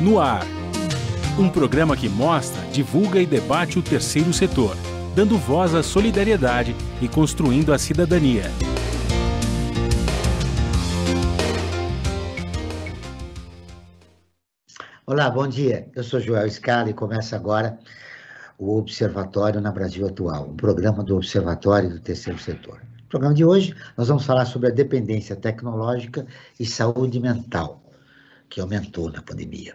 No Ar. Um programa que mostra, divulga e debate o terceiro setor, dando voz à solidariedade e construindo a cidadania. Olá, bom dia. Eu sou Joel Scala e começa agora o Observatório na Brasil Atual, um programa do Observatório do Terceiro Setor. No programa de hoje, nós vamos falar sobre a dependência tecnológica e saúde mental, que aumentou na pandemia.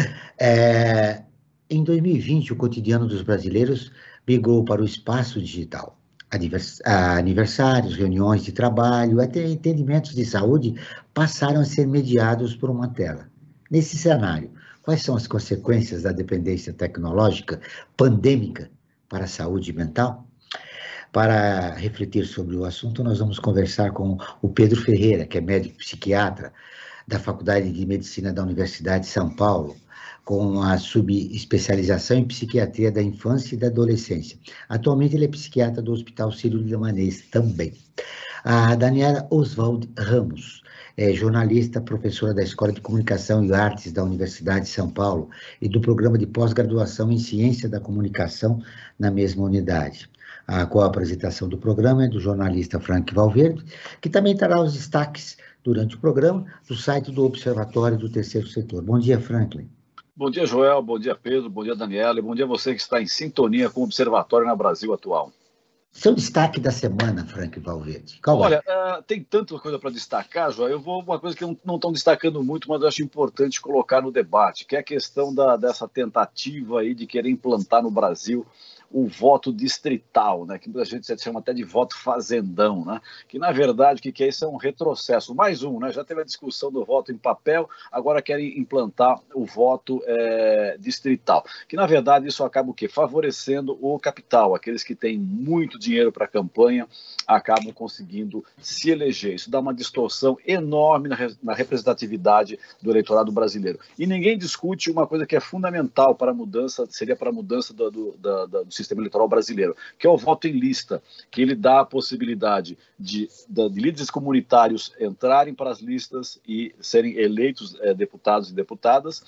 Em 2020, o cotidiano dos brasileiros migrou para o espaço digital. Aniversários, reuniões de trabalho, até entendimentos de saúde passaram a ser mediados por uma tela. Nesse cenário, quais são as consequências da dependência tecnológica pandêmica para a saúde mental? Para refletir sobre o assunto, nós vamos conversar com o Pedro Ferreira, que é médico psiquiatra da Faculdade de Medicina da Universidade de São Paulo, com a subespecialização em psiquiatria da infância e da adolescência. Atualmente ele é psiquiatra do Hospital Sírio-Libanês também. A Daniela Oswald Ramos é jornalista, professora da Escola de Comunicação e Artes da Universidade de São Paulo e do programa de pós-graduação em Ciência da Comunicação na mesma unidade. A co-apresentação do programa é do jornalista Frank Valverde, que também trará os destaques durante o programa do site do Observatório do Terceiro Setor. Bom dia, Franklin. Bom dia, Joel. Bom dia, Pedro. Bom dia, Daniela. E bom dia a você que está em sintonia com o Observatório na Brasil Atual. Seu destaque da semana, Frank Valverde. Olha, tem tanta coisa para destacar, Joel. Eu vou uma coisa que não estão destacando muito, mas eu acho importante colocar no debate, que é a questão dessa tentativa aí de querer implantar no Brasil o voto distrital, né, que muita gente chama até de voto fazendão, né, que na verdade o que é isso? É um retrocesso, mais um, né, já teve a discussão do voto em papel, agora querem implantar o voto distrital, que na verdade isso acaba o quê? Favorecendo o capital, aqueles que têm muito dinheiro para a campanha acabam conseguindo se eleger, isso dá uma distorção enorme na representatividade do eleitorado brasileiro, e ninguém discute uma coisa que é fundamental para a mudança, seria para a mudança do sistema eleitoral brasileiro, que é o voto em lista, que ele dá a possibilidade de líderes comunitários entrarem para as listas e serem eleitos deputados e deputadas,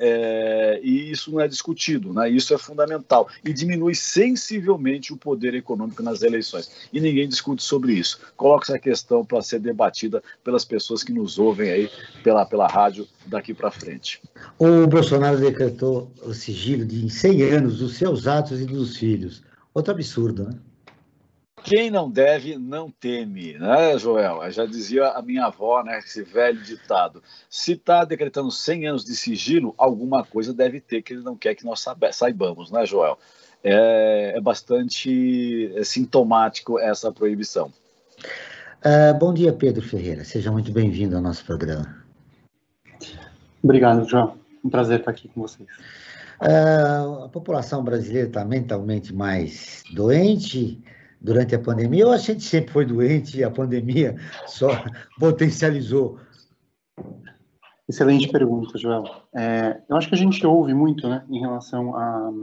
e isso não é discutido, né? Isso é fundamental, e diminui sensivelmente o poder econômico nas eleições, e ninguém discute sobre isso. Coloca essa questão para ser debatida pelas pessoas que nos ouvem aí pela rádio daqui para frente. O Bolsonaro decretou o sigilo de 100 anos dos seus atos e dos filhos. Outro absurdo, né? Quem não deve, não teme, né, Joel? Já dizia a minha avó, né, esse velho ditado. Se está decretando 100 anos de sigilo, alguma coisa deve ter que ele não quer que nós saibamos, né, Joel? É bastante sintomático essa proibição. Bom dia, Pedro Ferreira. Seja muito bem-vindo ao nosso programa. Obrigado, João. Um prazer estar aqui com vocês. A população brasileira está mentalmente mais doente durante a pandemia, ou a gente sempre foi doente e a pandemia só potencializou? Excelente pergunta, Joel. Eu acho que a gente ouve muito, né, em relação a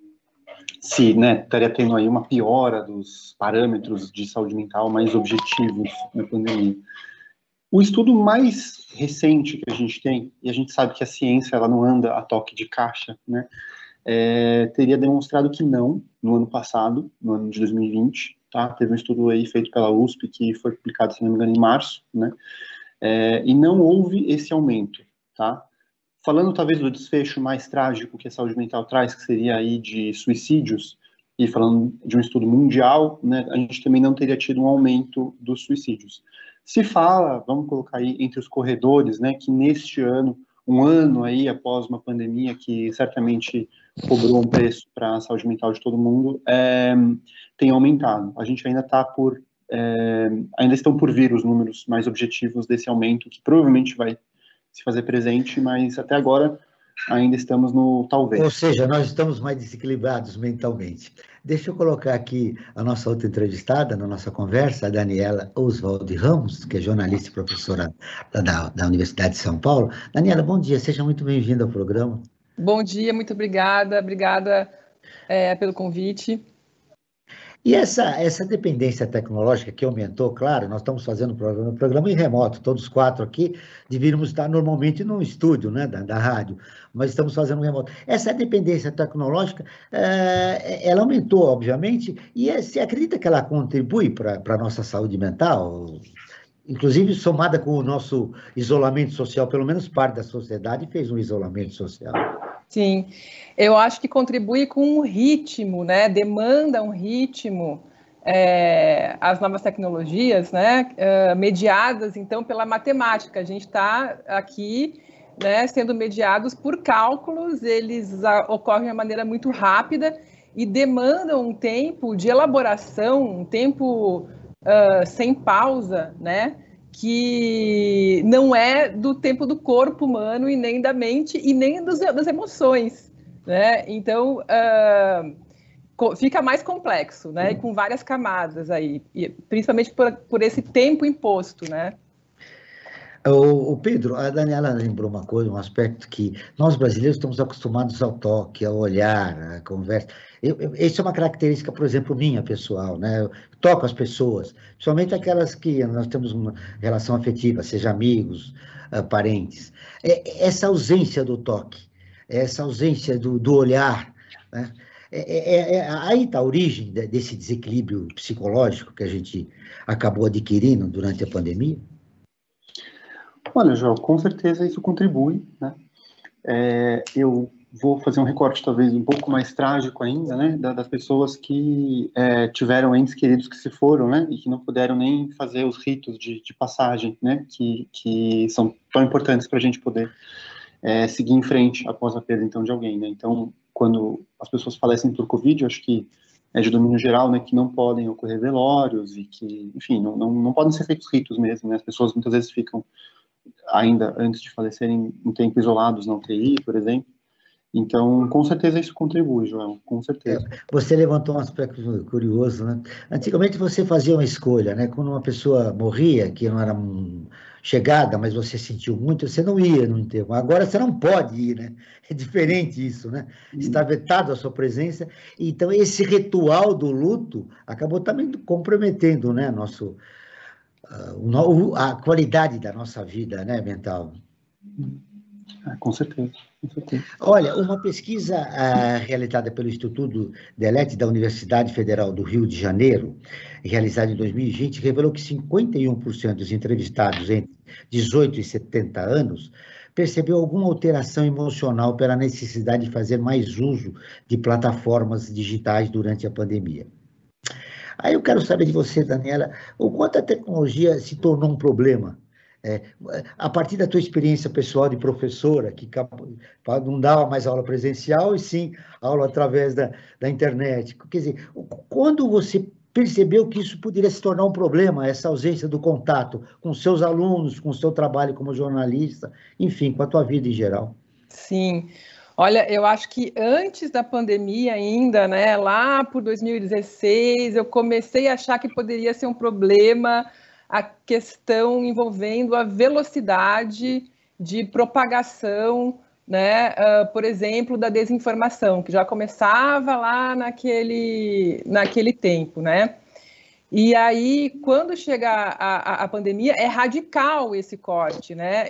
se, né, estaria tendo aí uma piora dos parâmetros de saúde mental mais objetivos na pandemia. O estudo mais recente que a gente tem, e a gente sabe que a ciência ela não anda a toque de caixa, né, teria demonstrado que não, no ano passado, no ano de 2020, tá? Teve um estudo aí feito pela USP, que foi publicado, se não me engano, em março, né, e não houve esse aumento, tá? Falando talvez do desfecho mais trágico que a saúde mental traz, que seria aí de suicídios, e falando de um estudo mundial, né, a gente também não teria tido um aumento dos suicídios. Se fala, vamos colocar aí entre os corredores, né, que neste ano, um ano aí após uma pandemia que certamente cobrou um preço para a saúde mental de todo mundo, tem aumentado. A gente ainda está ainda estão por vir os números mais objetivos desse aumento, que provavelmente vai se fazer presente, mas até agora ainda estamos no talvez. Ou seja, nós estamos mais desequilibrados mentalmente. Deixa eu colocar aqui a nossa outra entrevistada na nossa conversa, a Daniela Oswald Ramos, que é jornalista e professora da Universidade de São Paulo. Daniela, bom dia, seja muito bem-vinda ao programa. Bom dia, muito obrigada pelo convite. E essa dependência tecnológica que aumentou, claro, nós estamos fazendo um programa em remoto, todos 4 aqui, deveríamos estar normalmente num estúdio, né, da rádio, mas estamos fazendo um remoto. Essa dependência tecnológica, ela aumentou, obviamente, e você acredita que ela contribui para a nossa saúde mental? Inclusive, somada com o nosso isolamento social, pelo menos parte da sociedade fez um isolamento social. Sim, eu acho que contribui com um ritmo, né? Demanda um ritmo, as novas tecnologias, né? Mediadas, então, pela matemática. A gente está aqui, né, sendo mediados por cálculos, eles ocorrem de uma maneira muito rápida e demandam um tempo de elaboração, um tempo sem pausa, né? Que não é do tempo do corpo humano e nem da mente e nem das emoções, né? Então, fica mais complexo, né? E com várias camadas aí, e principalmente por esse tempo imposto, né? O Pedro, a Daniela lembrou uma coisa, um aspecto que nós brasileiros estamos acostumados ao toque, ao olhar, à conversa. Isso é uma característica, por exemplo, minha, pessoal, né? Eu toco as pessoas, principalmente aquelas que nós temos uma relação afetiva, seja amigos, parentes. Essa ausência do toque, essa ausência do olhar, né? Aí está a origem desse desequilíbrio psicológico que a gente acabou adquirindo durante a pandemia. Olha, João, com certeza isso contribui, né? Eu vou fazer um recorte talvez um pouco mais trágico ainda, né? Das pessoas que tiveram entes queridos que se foram, né? E que não puderam nem fazer os ritos de passagem, né? Que são tão importantes para a gente poder seguir em frente após a perda, então, de alguém, né? Então, quando as pessoas falecem por Covid, eu acho que é de domínio geral, né? Que não podem ocorrer velórios e que, enfim, não podem ser feitos ritos mesmo, né? As pessoas muitas vezes ficam ainda antes de falecerem um tempo isolados na UTI, por exemplo. Então, com certeza isso contribui, João, com certeza. Você levantou um aspecto curioso, né? Antigamente você fazia uma escolha, né? Quando uma pessoa morria, que não era chegada, mas você sentiu muito, você não ia no enterro. Agora você não pode ir, né? É diferente isso, né? Está vetado a sua presença. Então, esse ritual do luto acabou também comprometendo, né? A qualidade da nossa vida, né, mental. Com certeza, com certeza. Olha, uma pesquisa realizada pelo Instituto Delete da Universidade Federal do Rio de Janeiro, realizada em 2020, revelou que 51% dos entrevistados entre 18 e 70 anos percebeu alguma alteração emocional pela necessidade de fazer mais uso de plataformas digitais durante a pandemia. Aí eu quero saber de você, Daniela, o quanto a tecnologia se tornou um problema, a partir da tua experiência pessoal de professora, que não dava mais aula presencial, e sim aula através da internet. Quer dizer, quando você percebeu que isso poderia se tornar um problema, essa ausência do contato com seus alunos, com o seu trabalho como jornalista, enfim, com a tua vida em geral? Sim. Olha, eu acho que antes da pandemia ainda, né, lá por 2016, eu comecei a achar que poderia ser um problema a questão envolvendo a velocidade de propagação, né, por exemplo, da desinformação, que já começava lá naquele tempo, né? E aí, quando chega a pandemia, é radical esse corte, né?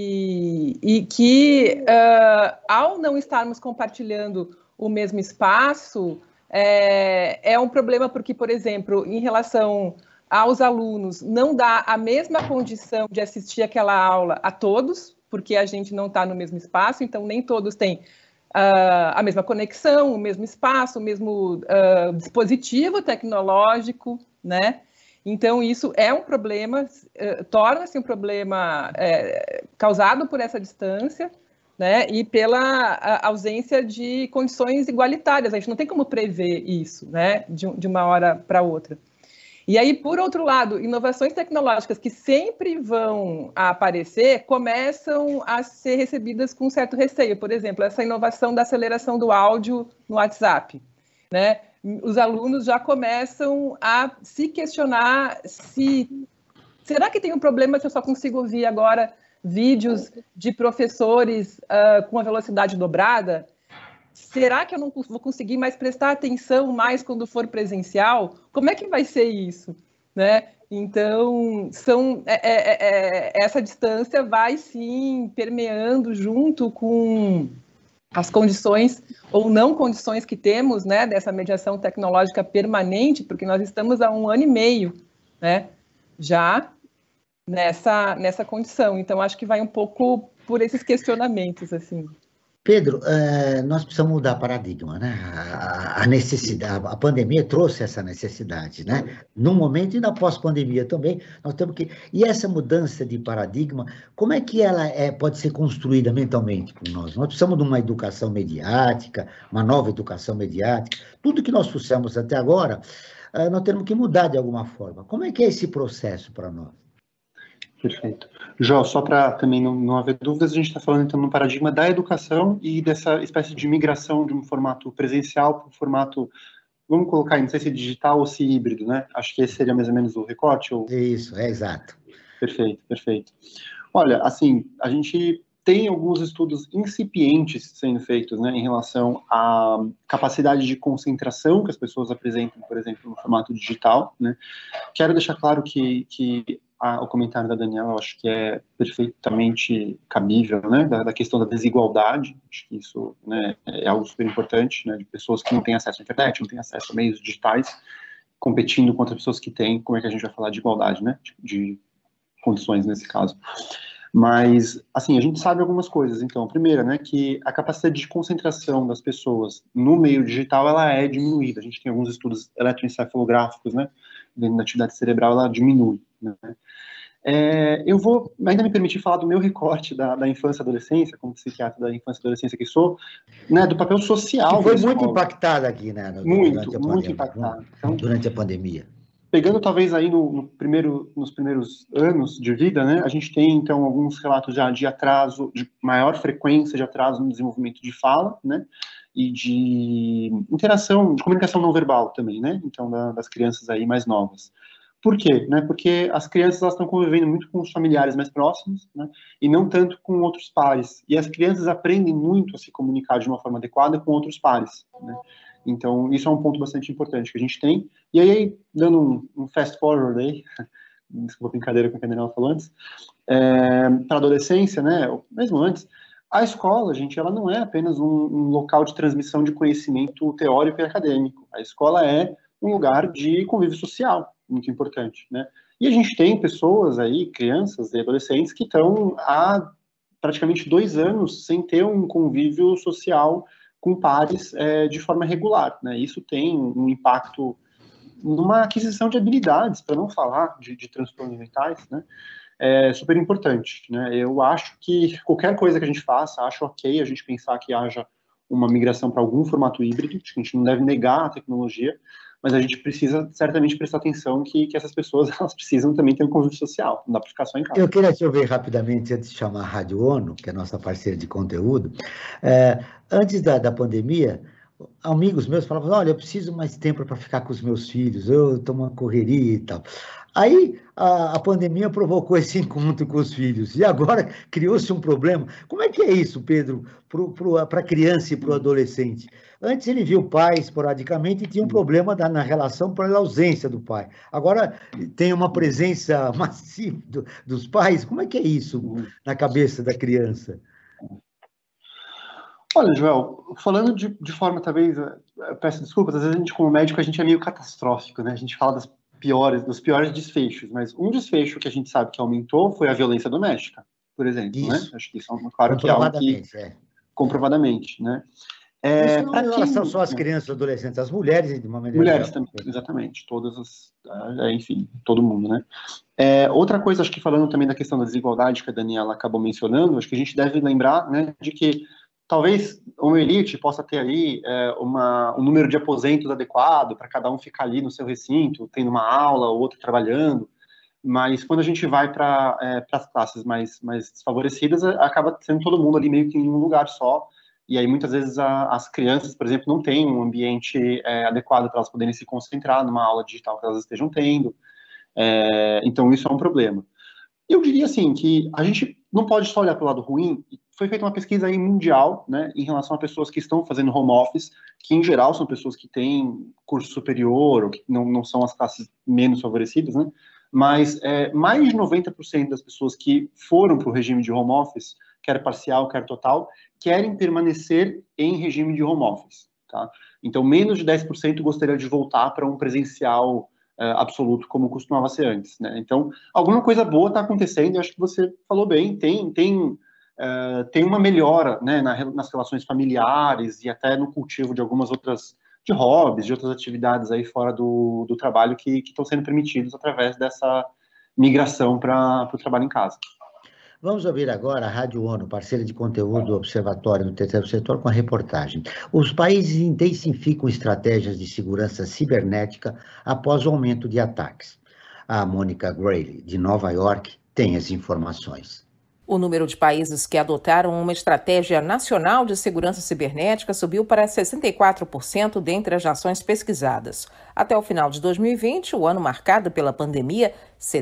E que, ao não estarmos compartilhando o mesmo espaço, é um problema porque, por exemplo, em relação aos alunos, não dá a mesma condição de assistir aquela aula a todos, porque a gente não está no mesmo espaço, então nem todos têm a mesma conexão, o mesmo espaço, o mesmo dispositivo tecnológico, né? Então, isso é um problema, torna-se um problema causado por essa distância, né? E pela ausência de condições igualitárias. A gente não tem como prever isso, né? De uma hora para outra. E aí, por outro lado, inovações tecnológicas que sempre vão aparecer começam a ser recebidas com certo receio. Por exemplo, essa inovação da aceleração do áudio no WhatsApp, né? Os alunos já começam a se questionar será que tem um problema se eu só consigo ouvir agora vídeos de professores com a velocidade dobrada? será que eu não vou conseguir mais prestar atenção mais quando for presencial? Como é que vai ser isso, né? Então, essa distância vai, sim, permeando junto com as condições ou não condições que temos, né, dessa mediação tecnológica permanente, porque nós estamos há 1 ano e meio, né, já nessa condição. Então, acho que vai um pouco por esses questionamentos, assim. Pedro, nós precisamos mudar paradigma, né? A necessidade, a pandemia trouxe essa necessidade, né? No momento e na pós-pandemia também, nós temos que... E essa mudança de paradigma, como é que ela pode ser construída mentalmente por nós? Nós precisamos de uma educação mediática, uma nova educação mediática. Tudo que nós fizemos até agora, nós temos que mudar de alguma forma. Como é que é esse processo para nós? Perfeito. Jó, só para também não haver dúvidas, a gente está falando então no paradigma da educação e dessa espécie de migração de um formato presencial para um formato, vamos colocar aí, não sei se digital ou se híbrido, né? Acho que esse seria mais ou menos o recorte. Ou... Isso, exato. Perfeito, perfeito. Olha, assim, a gente tem alguns estudos incipientes sendo feitos, né, em relação à capacidade de concentração que as pessoas apresentam, por exemplo, no formato digital, né? Quero deixar claro que o comentário da Daniela, eu acho que é perfeitamente cabível, né, da questão da desigualdade. Acho que isso, né, é algo super importante, né, de pessoas que não têm acesso à internet, não têm acesso a meios digitais, competindo contra pessoas que têm. Como é que a gente vai falar de igualdade, né, de condições nesse caso? Mas, assim, a gente sabe algumas coisas. Então, primeiro, né, que a capacidade de concentração das pessoas no meio digital, ela é diminuída. A gente tem alguns estudos eletroencefalográficos, né, dentro da atividade cerebral, ela diminui, né. Eu vou ainda me permitir falar do meu recorte da infância e adolescência, como psiquiatra da infância e adolescência que sou, né, do papel social. Que foi muito impactada aqui, né, muito impactada. Então, durante a pandemia. Pegando talvez aí nos primeiros anos de vida, né, a gente tem então alguns relatos já de atraso, de maior frequência de atraso no desenvolvimento de fala, né, e de interação, de comunicação não verbal também, né, então das crianças aí mais novas. Por quê? Né, porque as crianças elas estão convivendo muito com os familiares mais próximos, né, e não tanto com outros pares. E as crianças aprendem muito a se comunicar de uma forma adequada com outros pares, né. Então, isso é um ponto bastante importante que a gente tem. E aí, dando um fast forward aí, desculpa a brincadeira com o que a Daniela falou antes, para a adolescência, né, mesmo antes, a escola, gente, ela não é apenas um local de transmissão de conhecimento teórico e acadêmico. A escola é um lugar de convívio social, muito importante, né? E a gente tem pessoas aí, crianças e adolescentes, que estão há praticamente 2 anos sem ter um convívio social com pares de forma regular, né? Isso tem um impacto numa aquisição de habilidades, para não falar de transtornos mentais, né? É super importante, né? Eu acho que qualquer coisa que a gente faça, acho ok a gente pensar que haja uma migração para algum formato híbrido, a gente não deve negar a tecnologia, mas a gente precisa certamente prestar atenção que essas pessoas elas precisam também ter um convívio social, não dá para ficar só em casa. Eu queria te ouvir rapidamente, antes de chamar a Rádio ONU, que é a nossa parceira de conteúdo. Antes da pandemia, amigos meus falavam, olha, eu preciso mais tempo para ficar com os meus filhos, eu estou uma correria e tal. Aí a pandemia provocou esse encontro com os filhos, e agora criou-se um problema. Como é que é isso, Pedro, para a criança e para o adolescente? Antes ele via o pai esporadicamente e tinha um problema na relação pela ausência do pai. Agora tem uma presença massiva dos pais. Como é que é isso na cabeça da criança? Olha, Joel, falando de forma, talvez, eu peço desculpas, às vezes a gente, como médico, a gente é meio catastrófico, né? A gente fala dos piores desfechos, mas um desfecho que a gente sabe que aumentou foi a violência doméstica, por exemplo, isso, né? Acho que isso é claro que é algo que... Comprovadamente, né? Isso não em relação só às crianças e adolescentes, as mulheres de uma maneira mulheres geral. Também, exatamente, todas as, enfim, todo mundo, né? Outra coisa, acho que falando também da questão da desigualdade que a Daniela acabou mencionando, acho que a gente deve lembrar, né, de que talvez uma elite possa ter aí um número de aposentos adequado para cada um ficar ali no seu recinto, tendo uma aula, ou outro trabalhando, mas quando a gente vai para as classes mais desfavorecidas, acaba sendo todo mundo ali meio que em um lugar só, e aí muitas vezes as crianças, por exemplo, não têm um ambiente adequado para elas poderem se concentrar numa aula digital que elas estejam tendo, então isso é um problema. Eu diria assim, que a gente não pode só olhar para o lado ruim. Foi feita uma pesquisa aí mundial, né, em relação a pessoas que estão fazendo home office, que em geral são pessoas que têm curso superior, ou que não são as classes menos favorecidas, né, mas mais de 90% das pessoas que foram para o regime de home office, quer parcial, quer total, querem permanecer em regime de home office, tá? Então, menos de 10% gostaria de voltar para um presencial absoluto, como costumava ser antes, né? Então, alguma coisa boa está acontecendo, eu acho que você falou bem, tem uma melhora, né, nas relações familiares e até no cultivo de algumas outras, de hobbies, de outras atividades aí fora do trabalho que estão sendo permitidos através dessa migração para o trabalho em casa. Vamos ouvir agora a Rádio ONU, parceira de conteúdo do Observatório do Terceiro Setor, com a reportagem. Os países intensificam estratégias de segurança cibernética após o aumento de ataques. A Mônica Grayle, de Nova York, tem as informações. O número de países que adotaram uma estratégia nacional de segurança cibernética subiu para 64% dentre as nações pesquisadas. Até o final de 2020, o ano marcado pela pandemia,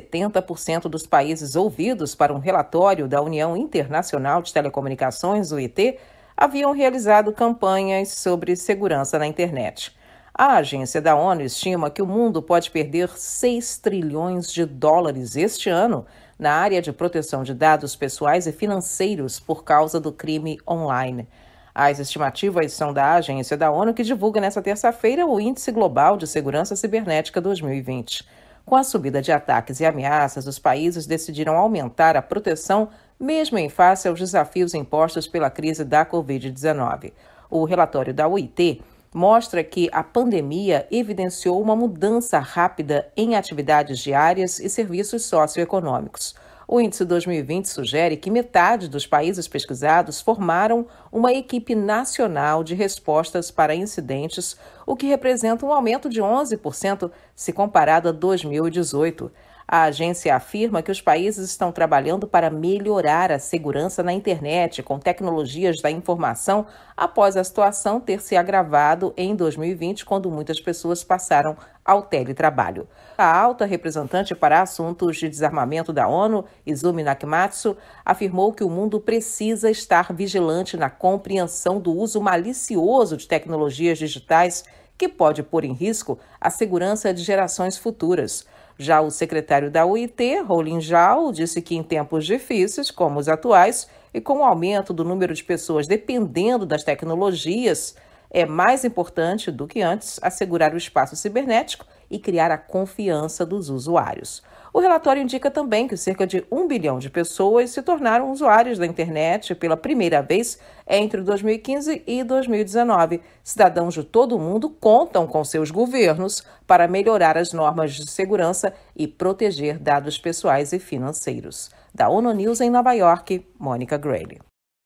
70% dos países ouvidos para um relatório da União Internacional de Telecomunicações, UIT, haviam realizado campanhas sobre segurança na internet. A agência da ONU estima que o mundo pode perder 6 trilhões de dólares este ano na área de proteção de dados pessoais e financeiros por causa do crime online. As estimativas são da agência da ONU, que divulga nesta terça-feira o Índice Global de Segurança Cibernética 2020. Com a subida de ataques e ameaças, os países decidiram aumentar a proteção, mesmo em face aos desafios impostos pela crise da Covid-19. O relatório da UIT mostra que a pandemia evidenciou uma mudança rápida em atividades diárias e serviços socioeconômicos. O índice 2020 sugere que metade dos países pesquisados formaram uma equipe nacional de respostas para incidentes, o que representa um aumento de 11% se comparado a 2018. A agência afirma que os países estão trabalhando para melhorar a segurança na internet com tecnologias da informação após a situação ter se agravado em 2020, quando muitas pessoas passaram ao teletrabalho. A alta representante para assuntos de desarmamento da ONU, Izumi Nakamatsu, afirmou que o mundo precisa estar vigilante na compreensão do uso malicioso de tecnologias digitais que pode pôr em risco a segurança de gerações futuras. Já o secretário da UIT, Roulin Zhao, disse que em tempos difíceis, como os atuais, e com o aumento do número de pessoas dependendo das tecnologias, é mais importante do que antes assegurar o espaço cibernético e criar a confiança dos usuários. O relatório indica também que cerca de 1 bilhão de pessoas se tornaram usuários da internet pela primeira vez entre 2015 e 2019. Cidadãos de todo o mundo contam com seus governos para melhorar as normas de segurança e proteger dados pessoais e financeiros. Da ONU News em Nova York, Mônica Grayle.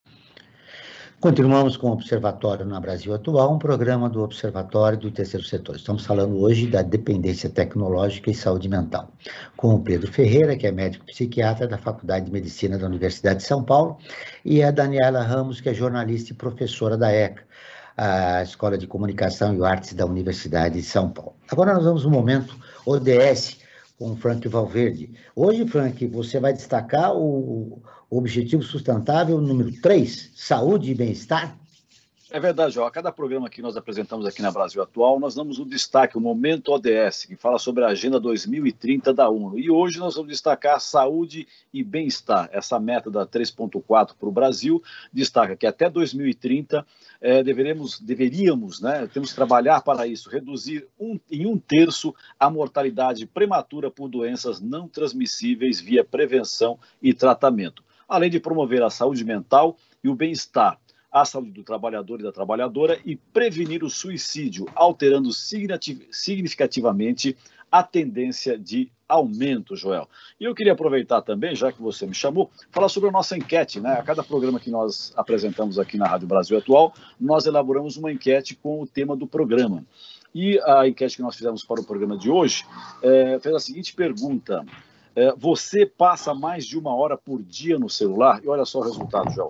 Continuamos com o Observatório na Brasil Atual, um programa do Observatório do Terceiro Setor. Estamos falando hoje da dependência tecnológica e saúde mental, com o Pedro Ferreira, que é médico psiquiatra da Faculdade de Medicina da Universidade de São Paulo, e a Daniela Ramos, que é jornalista e professora da ECA, a Escola de Comunicação e Artes da Universidade de São Paulo. Agora nós vamos no momento ODS, com o Frank Valverde. Hoje, Frank, você vai destacar o objetivo sustentável número 3, saúde e bem-estar? É verdade, ó. A cada programa que nós apresentamos aqui na Brasil Atual, nós damos um destaque, o Momento ODS, que fala sobre a Agenda 2030 da ONU. E hoje nós vamos destacar saúde e bem-estar. Essa meta da 3.4 para o Brasil destaca que até 2030 deveríamos, né, temos que trabalhar para isso, reduzir em 1/3 a mortalidade prematura por doenças não transmissíveis via prevenção e tratamento, além de promover a saúde mental e o bem-estar, a saúde do trabalhador e da trabalhadora e prevenir o suicídio, alterando significativamente a tendência de aumento, Joel. E eu queria aproveitar também, já que você me chamou, falar sobre a nossa enquete, né? A cada programa que nós apresentamos aqui na Rádio Brasil Atual, nós elaboramos uma enquete com o tema do programa. E a enquete que nós fizemos para o programa de hoje fez a seguinte pergunta: você passa mais de 1 hora por dia no celular? E olha só o resultado, Joel.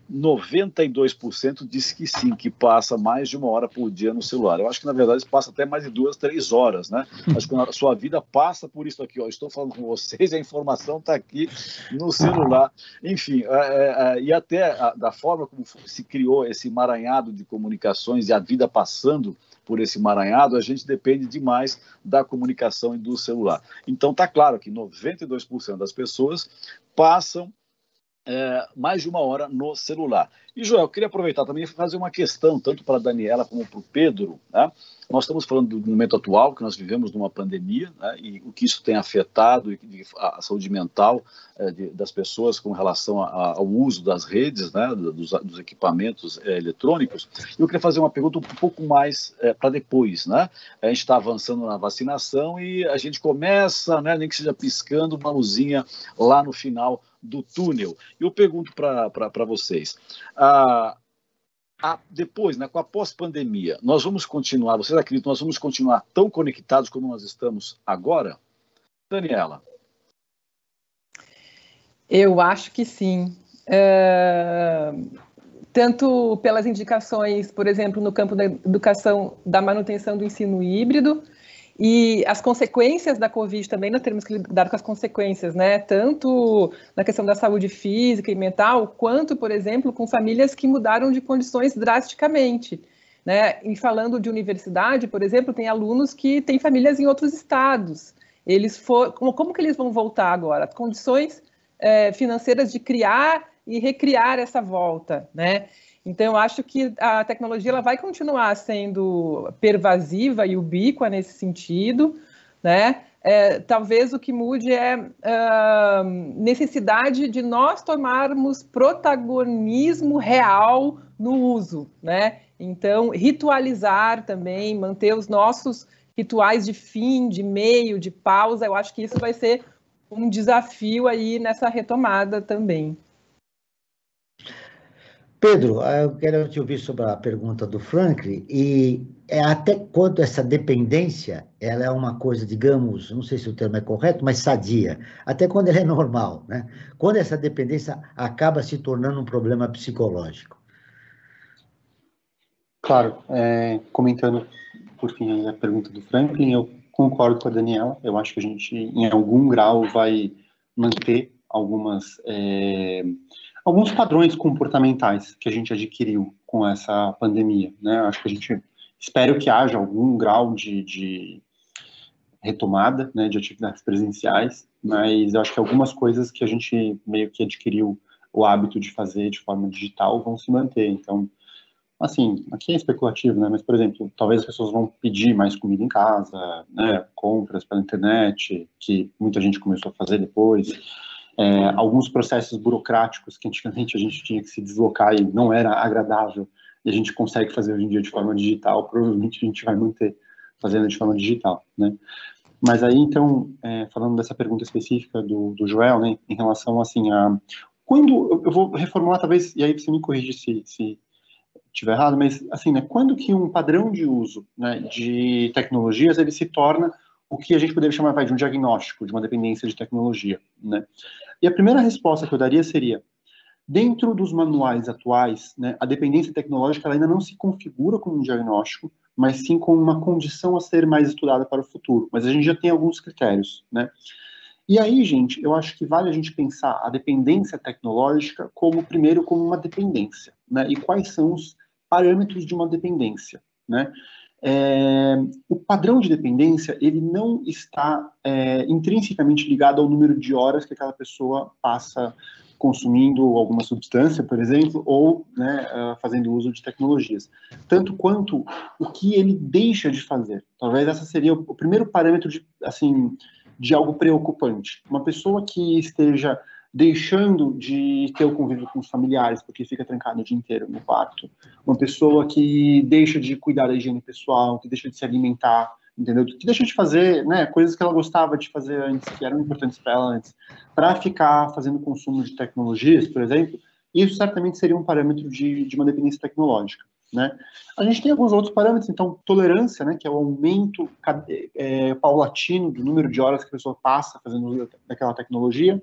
92% diz que sim, que passa mais de 1 hora por dia no celular. Eu acho que, na verdade, passa até mais de 2, 3 horas, né? Acho que a sua vida passa por isso aqui, ó. Estou falando com vocês, a informação está aqui no celular. Enfim, e até da forma como se criou esse emaranhado de comunicações e a vida passando por esse emaranhado, a gente depende demais da comunicação e do celular. Então, está claro que 92% das pessoas passam mais de 1 hora no celular. E, Joel, eu queria aproveitar também e fazer uma questão, tanto para a Daniela como para o Pedro, né? Nós estamos falando do momento atual, que nós vivemos numa pandemia, né? E o que isso tem afetado a saúde mental das pessoas com relação ao uso das redes, né? dos equipamentos eletrônicos. Eu queria fazer uma pergunta um pouco mais para depois, né? A gente está avançando na vacinação e a gente começa, né? Nem que seja piscando uma luzinha lá no final do túnel. Eu pergunto para vocês, depois, né, com a pós-pandemia, nós vamos continuar, vocês acreditam que nós vamos continuar tão conectados como nós estamos agora? Daniela? Eu acho que sim. Tanto pelas indicações, por exemplo, no campo da educação, da manutenção do ensino híbrido, e as consequências da Covid também, nós temos que lidar com as consequências, né? Tanto na questão da saúde física e mental, quanto, por exemplo, com famílias que mudaram de condições drasticamente, né? E falando de universidade, por exemplo, tem alunos que têm famílias em outros estados. Como que eles vão voltar agora? As condições financeiras de criar e recriar essa volta, né? Então, eu acho que a tecnologia ela vai continuar sendo pervasiva e ubíqua nesse sentido, né? Talvez o que mude é a necessidade de nós tomarmos protagonismo real no uso, né? Então, ritualizar também, manter os nossos rituais de fim, de meio, de pausa, eu acho que isso vai ser um desafio aí nessa retomada também. Pedro, eu quero te ouvir sobre a pergunta do Franklin, e até quando essa dependência, ela é uma coisa, digamos, não sei se o termo é correto, mas sadia, até quando ela é normal, né? Quando essa dependência acaba se tornando um problema psicológico. Claro, comentando, por fim, a pergunta do Franklin, eu concordo com a Daniela, eu acho que a gente, em algum grau, vai manter alguns padrões comportamentais que a gente adquiriu com essa pandemia, né? Acho que a gente espero que haja algum grau de retomada, né, de atividades presenciais, mas eu acho que algumas coisas que a gente meio que adquiriu o hábito de fazer de forma digital vão se manter. Então, assim, aqui é especulativo, né? Mas, por exemplo, talvez as pessoas vão pedir mais comida em casa, né? Compras pela internet, que muita gente começou a fazer depois. Alguns processos burocráticos que antigamente a gente tinha que se deslocar e não era agradável, e a gente consegue fazer hoje em dia de forma digital, provavelmente a gente vai manter fazendo de forma digital, né? Mas aí, então, falando dessa pergunta específica do Joel, né, em relação, assim, quando, eu vou reformular talvez, e aí você me corrige se estiver errado, mas, assim, né, quando que um padrão de uso, né, de tecnologias, ele se torna o que a gente poderia chamar de um diagnóstico, de uma dependência de tecnologia, né? E a primeira resposta que eu daria seria, dentro dos manuais atuais, né, a dependência tecnológica ela ainda não se configura como um diagnóstico, mas sim como uma condição a ser mais estudada para o futuro. Mas a gente já tem alguns critérios, né? E aí, gente, eu acho que vale a gente pensar a dependência tecnológica primeiro como uma dependência, né? E quais são os parâmetros de uma dependência, né? O padrão de dependência, ele não está intrinsecamente ligado ao número de horas que aquela pessoa passa consumindo alguma substância, por exemplo, ou, né, fazendo uso de tecnologias. Tanto quanto o que ele deixa de fazer. Talvez esse seria o primeiro parâmetro de algo preocupante. Uma pessoa que esteja deixando de ter o convívio com os familiares, porque fica trancado o dia inteiro no quarto. Uma pessoa que deixa de cuidar da higiene pessoal, que deixa de se alimentar, entendeu? Que deixa de fazer, né, coisas que ela gostava de fazer antes, que eram importantes para ela antes, para ficar fazendo consumo de tecnologias, por exemplo. Isso certamente seria um parâmetro de uma dependência tecnológica, né? A gente tem alguns outros parâmetros, então, tolerância, né, que é o aumento paulatino do número de horas que a pessoa passa fazendo uso daquela tecnologia.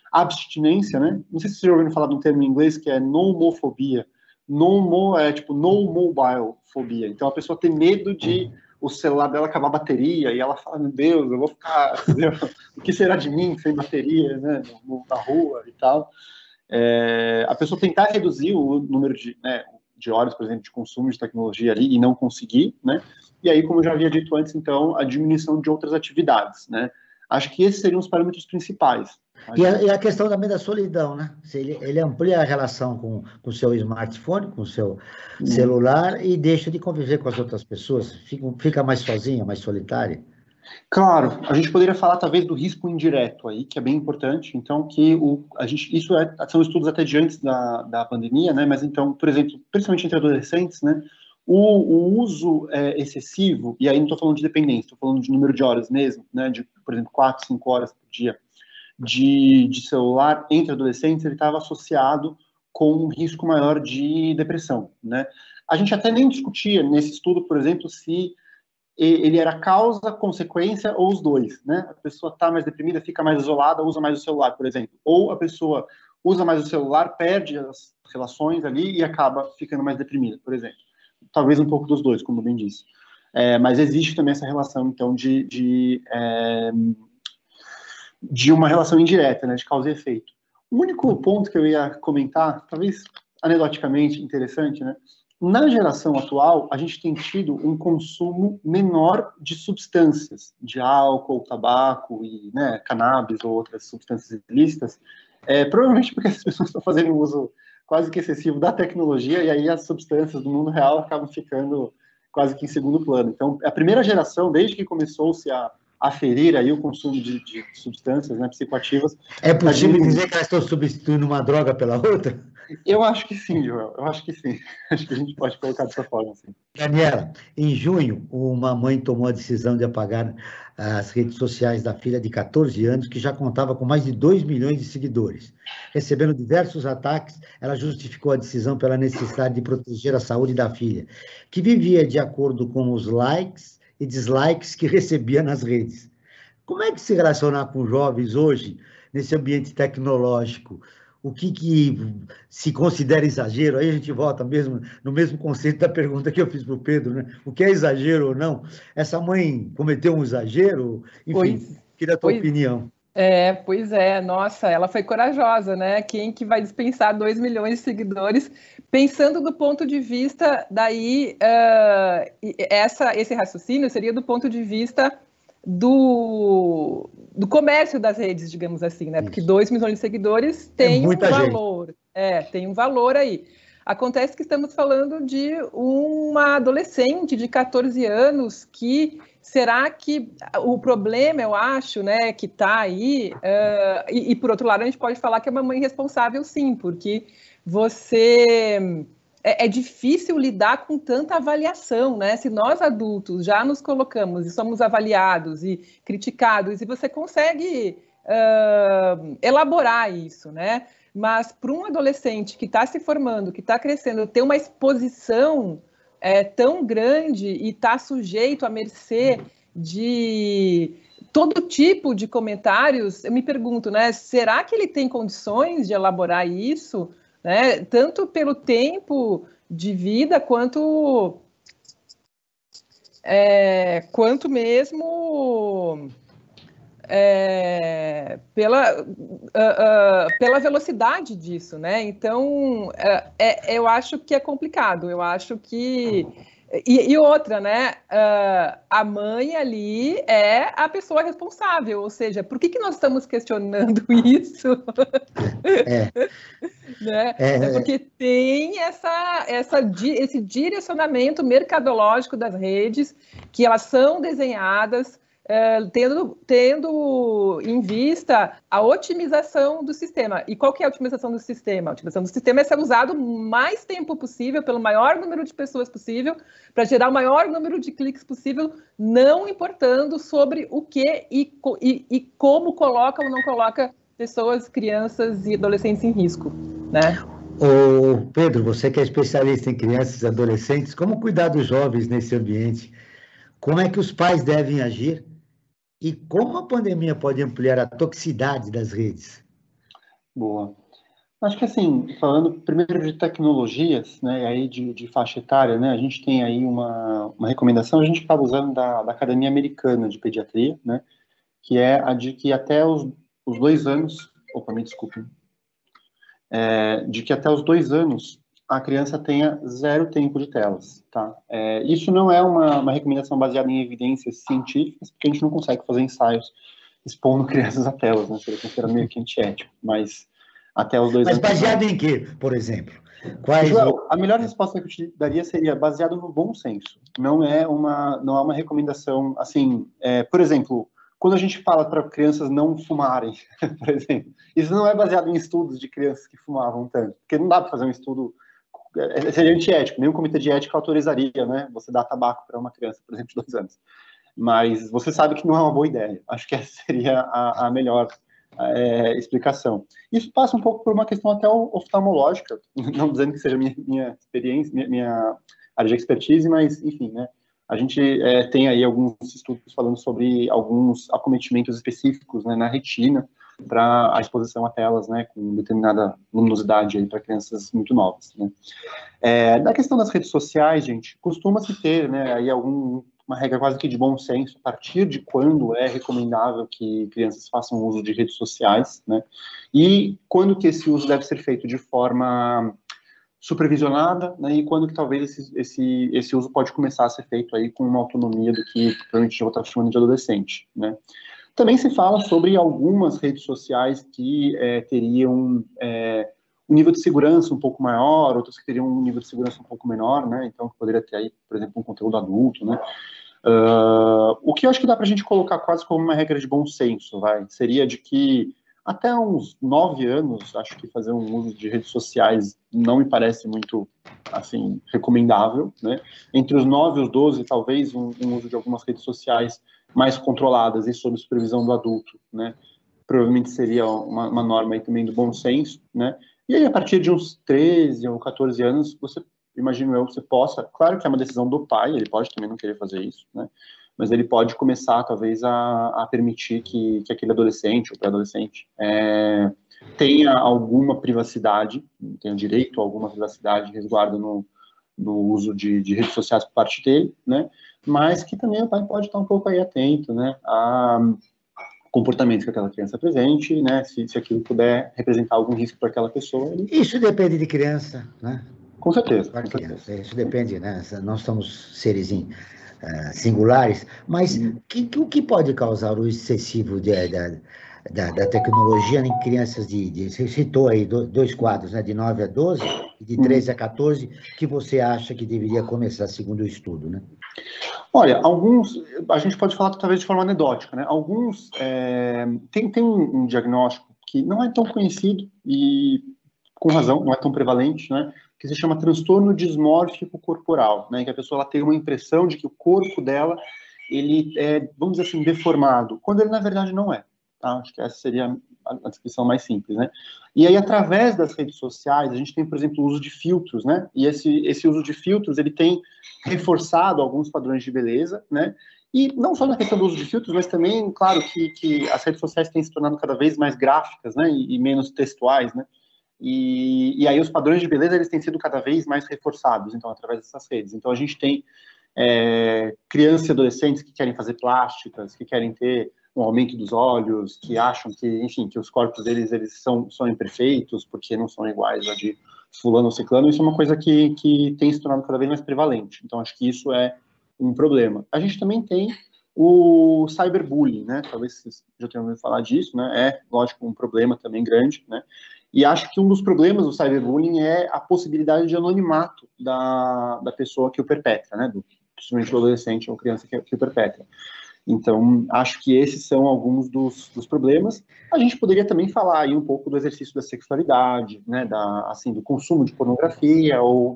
abstinência, né? Não sei se vocês já ouviram falar de um termo em inglês que é nomofobia. Nomo é tipo no mobile fobia. Então a pessoa tem medo de o celular dela acabar a bateria e ela fala, meu Deus, eu vou ficar, entendeu? O que será de mim sem bateria, né? Na rua e tal. A pessoa tentar reduzir o número de horas, por exemplo, de consumo de tecnologia ali e não conseguir, né? E aí, como eu já havia dito antes, então, a diminuição de outras atividades, né? Acho que esses seriam os parâmetros principais. E a questão também da solidão, né? Ele amplia a relação com o seu smartphone, com o seu celular e deixa de conviver com as outras pessoas, fica mais sozinha, mais solitária. Claro, a gente poderia falar talvez do risco indireto aí, que é bem importante. Então, são estudos até de antes da pandemia, né? Mas então, por exemplo, principalmente entre adolescentes, né? O uso excessivo, e aí não estou falando de dependência, estou falando de número de horas mesmo, né? De, por exemplo, 4, 5 horas por dia de celular entre adolescentes, ele estava associado com um risco maior de depressão, né? A gente até nem discutia nesse estudo, por exemplo, se ele era causa, consequência ou os dois, né? A pessoa está mais deprimida, fica mais isolada, usa mais o celular, por exemplo. Ou a pessoa usa mais o celular, perde as relações ali e acaba ficando mais deprimida, por exemplo. Talvez um pouco dos dois, como eu bem disse. Mas existe também essa relação, então, de uma relação indireta, né? De causa e efeito. O único ponto que eu ia comentar, talvez anedoticamente interessante, né? Na geração atual, a gente tem tido um consumo menor de substâncias, de álcool, tabaco e, né, cannabis ou outras substâncias ilícitas, provavelmente porque as pessoas estão fazendo um uso quase que excessivo da tecnologia e aí as substâncias do mundo real acabam ficando quase que em segundo plano. Então, a primeira geração, desde que começou-se a aferir aí o consumo de substâncias, né, psicoativas... É possível dizer que elas estão substituindo uma droga pela outra? Eu acho que sim, Joel. Eu acho que sim. Acho que a gente pode colocar dessa forma, sim. Daniela, em junho, uma mãe tomou a decisão de apagar as redes sociais da filha de 14 anos, que já contava com mais de 2 milhões de seguidores. Recebendo diversos ataques, ela justificou a decisão pela necessidade de proteger a saúde da filha, que vivia de acordo com os likes e dislikes que recebia nas redes. Como é que se relacionar com jovens hoje, nesse ambiente tecnológico? O que se considera exagero? Aí a gente volta mesmo no mesmo conceito da pergunta que eu fiz para o Pedro, né? O que é exagero ou não? Essa mãe cometeu um exagero? Enfim, queria a tua opinião. Pois é, nossa, ela foi corajosa, né? Quem que vai dispensar 2 milhões de seguidores? Pensando do ponto de vista, daí, esse raciocínio seria do ponto de vista do comércio das redes, digamos assim, né? Porque 2 milhões de seguidores tem um valor. Tem um valor aí. Acontece que estamos falando de uma adolescente de 14 anos que... Será que o problema, eu acho, né, que está aí... E, por outro lado, a gente pode falar que é uma mãe responsável, sim, porque você... É difícil lidar com tanta avaliação, né? Se nós adultos já nos colocamos e somos avaliados e criticados, e você consegue elaborar isso, né? Mas para um adolescente que está se formando, que está crescendo, ter uma exposição tão grande e está sujeito à mercê de todo tipo de comentários, eu me pergunto, né? Será que ele tem condições de elaborar isso? Né? Tanto pelo tempo de vida quanto mesmo pela velocidade disso, né? Então eu acho que é complicado. Eu acho que e outra, né? A mãe ali é a pessoa responsável, ou seja, por que nós estamos questionando isso? Né? Porque tem esse direcionamento mercadológico das redes, que elas são desenhadas tendo em vista a otimização do sistema. E qual que é a otimização do sistema? A otimização do sistema é ser usado o mais tempo possível, pelo maior número de pessoas possível, para gerar o maior número de cliques possível, não importando sobre o que e como coloca ou não coloca pessoas, crianças e adolescentes em risco, né? Ô, Pedro, você que é especialista em crianças e adolescentes, como cuidar dos jovens nesse ambiente? Como é que os pais devem agir? E como a pandemia pode ampliar a toxicidade das redes? Boa. Acho que assim, falando primeiro de tecnologias, né, e aí de faixa etária, né, a gente tem aí uma recomendação, a gente acaba usando da Academia Americana de Pediatria, né, que é a de que até os 2 anos, opa, me desculpe, de que até os 2 anos a criança tenha 0 tempo de telas, tá? Isso não é uma recomendação baseada em evidências científicas, porque a gente não consegue fazer ensaios expondo crianças a telas, né? Seria considerado meio que antiético, mas até os 2 Mas anos... baseado em quê, por exemplo? Quais... Joel, a melhor resposta que eu te daria seria baseado no bom senso. Não é uma recomendação, assim, por exemplo, quando a gente fala para crianças não fumarem, por exemplo, isso não é baseado em estudos de crianças que fumavam tanto, porque não dá para fazer um estudo, seria antiético, nenhum comitê de ética autorizaria, né, você dar tabaco para uma criança, por exemplo, de 2 anos. Mas você sabe que não é uma boa ideia. Acho que essa seria a melhor explicação. Isso passa um pouco por uma questão até oftalmológica, não dizendo que seja minha experiência, minha área de expertise, mas, enfim, né? A gente tem aí alguns estudos falando sobre alguns acometimentos específicos, né, na retina para a exposição a telas, né, com determinada luminosidade para crianças muito novas, né. Na questão das redes sociais, gente, costuma-se ter, né, aí uma regra quase que de bom senso, a partir de quando é recomendável que crianças façam uso de redes sociais, né, e quando que esse uso deve ser feito de forma supervisionada, né, e quando que talvez esse uso pode começar a ser feito aí com uma autonomia do que provavelmente eu vou estar chamando de adolescente, né. Também se fala sobre algumas redes sociais que teriam um nível de segurança um pouco maior, outras que teriam um nível de segurança um pouco menor, né, então poderia ter aí, por exemplo, um conteúdo adulto, né. O que eu acho que dá para a gente colocar quase como uma regra de bom senso, seria de que até uns 9 anos, acho que fazer um uso de redes sociais não me parece muito, assim, recomendável, né? Entre os 9 e os 12, talvez um uso de algumas redes sociais mais controladas e sob supervisão do adulto, né? Provavelmente seria uma norma aí também do bom senso, né? E aí, a partir de uns 13 ou 14 anos, imagino eu, você possa, claro que é uma decisão do pai, ele pode também não querer fazer isso, né? Mas ele pode começar, talvez, a permitir que aquele adolescente ou pré-adolescente tenha alguma privacidade, tenha direito a alguma privacidade, resguardo no uso de redes sociais por parte dele, né? Mas que também o pai pode estar um pouco aí atento, né, a comportamento que aquela criança apresente, né, se aquilo puder representar algum risco para aquela pessoa. Isso depende de criança, né? Com certeza. Com certeza. Isso depende, né? Nós somos seres singulares, mas o que pode causar o excessivo da tecnologia em crianças você citou aí 2 quadros, né, de 9 a 12 e de 13 a 14, que você acha que deveria começar, segundo o estudo, né? Olha, alguns, a gente pode falar talvez de forma anedótica, né? Alguns, tem um diagnóstico que não é tão conhecido e, com razão, não é tão prevalente, né? Que se chama transtorno dismórfico corporal, né? Que a pessoa ela tem uma impressão de que o corpo dela, ele é, vamos dizer assim, deformado, quando ele na verdade não é, tá? Acho que essa seria a descrição mais simples, né? E aí, através das redes sociais, a gente tem, por exemplo, o uso de filtros, né? E esse uso de filtros, ele tem reforçado alguns padrões de beleza, né? E não só na questão do uso de filtros, mas também, claro, que as redes sociais têm se tornado cada vez mais gráficas, né? E menos textuais, né? E aí os padrões de beleza, eles têm sido cada vez mais reforçados, então, através dessas redes. Então, a gente tem crianças e adolescentes que querem fazer plásticas, que querem ter um aumento dos olhos, que acham que, enfim, que os corpos deles eles são imperfeitos, porque não são iguais a de fulano ou ciclano. Isso é uma coisa que tem se tornado cada vez mais prevalente. Então, acho que isso é um problema. A gente também tem o cyberbullying, né? Talvez vocês já tenham ouvido falar disso, né? É, lógico, um problema também grande, né? E acho que um dos problemas do cyberbullying é a possibilidade de anonimato da pessoa que o perpetra, né? Principalmente do adolescente ou criança que o perpetra. Então, acho que esses são alguns dos problemas. A gente poderia também falar aí um pouco do exercício da sexualidade, né? Do consumo de pornografia ou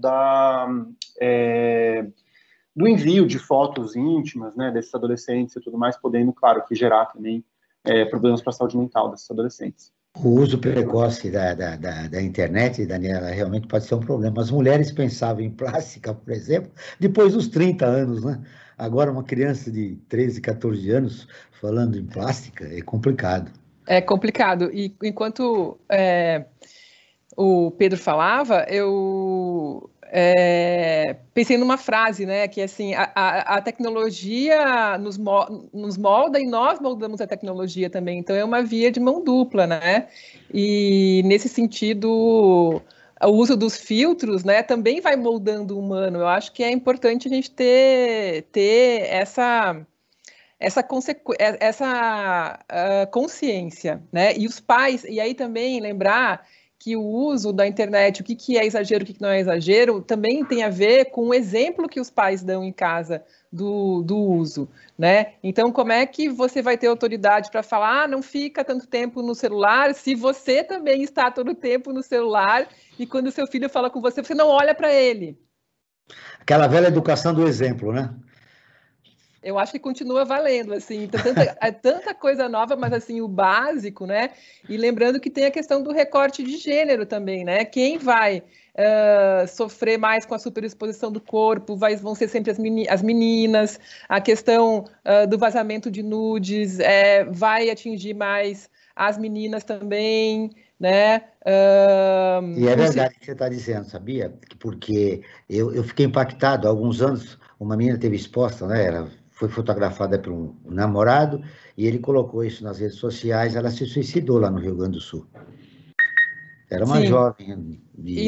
do envio de fotos íntimas, né? Desses adolescentes e tudo mais, podendo, claro, que gerar também problemas para a saúde mental desses adolescentes. O uso precoce da internet, Daniela, realmente pode ser um problema. As mulheres pensavam em plástica, por exemplo, depois dos 30 anos, né? Agora, uma criança de 13, 14 anos falando em plástica é complicado. É complicado. E enquanto o Pedro falava, eu pensei numa frase, né? Que assim, a tecnologia nos molda e nós moldamos a tecnologia também. Então é uma via de mão dupla, né? E nesse sentido, o uso dos filtros, né, também vai moldando o humano. Eu acho que é importante a gente ter essa consciência, né? E os pais, e aí também lembrar que o uso da internet, o que é exagero, o que não é exagero, também tem a ver com o exemplo que os pais dão em casa do uso, né? Então, como é que você vai ter autoridade para falar, não fica tanto tempo no celular, se você também está todo tempo no celular e quando o seu filho fala com você, você não olha para ele? Aquela velha educação do exemplo, né? Eu acho que continua valendo, assim, tanta coisa nova, mas assim, o básico, né? E lembrando que tem a questão do recorte de gênero também, né? Quem vai sofrer mais com a superexposição do corpo vão ser sempre as meninas, a questão do vazamento de nudes vai atingir mais as meninas também, né? E é verdade o que você está dizendo, sabia? Porque eu fiquei impactado. Há alguns anos, uma menina teve exposta, né? Ela foi fotografada por um namorado e ele colocou isso nas redes sociais. Ela se suicidou lá no Rio Grande do Sul. Era uma jovem de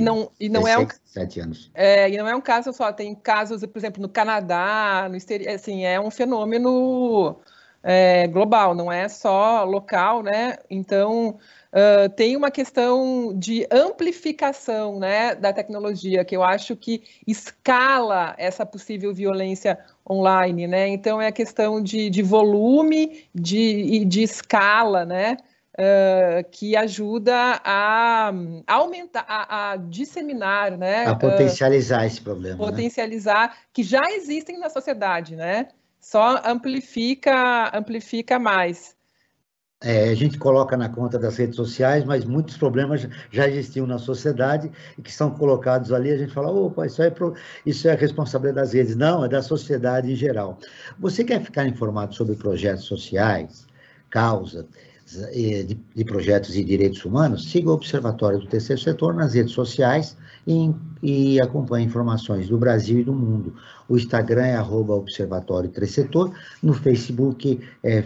7 anos. E não é um caso só, tem casos, por exemplo, no Canadá, no exterior, assim, é um fenômeno global, não é só local, né? Então, tem uma questão de amplificação, né, da tecnologia, que eu acho que escala essa possível violência online, né? Então, é a questão de volume e de escala, né? Que ajuda a aumentar, a disseminar, né? A potencializar esse problema. Potencializar, né? Que já existem na sociedade, né? Só amplifica mais. A gente coloca na conta das redes sociais, mas muitos problemas já existiam na sociedade e que são colocados ali, a gente fala, opa, isso é responsabilidade das redes. Não, é da sociedade em geral. Você quer ficar informado sobre projetos sociais, causas, de projetos e direitos humanos? Siga o Observatório do Terceiro Setor nas redes sociais e acompanhe informações do Brasil e do mundo. O Instagram é @Observatório Terceiro Setor, no Facebook é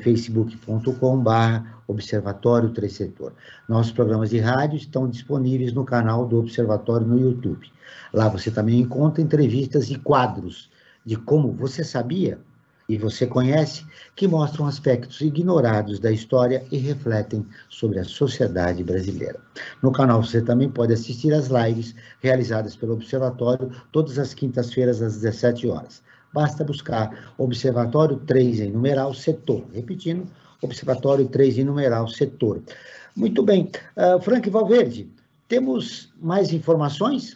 facebook.com/Observatório Terceiro Setor. Nossos programas de rádio estão disponíveis no canal do Observatório no YouTube. Lá você também encontra entrevistas e quadros de como você sabia e você conhece, que mostram aspectos ignorados da história e refletem sobre a sociedade brasileira. No canal você também pode assistir às lives realizadas pelo Observatório todas as quintas-feiras às 17 horas. Basta buscar Observatório 3 em numeral setor. Repetindo, Observatório 3 em numeral setor. Muito bem. Frank Valverde, temos mais informações?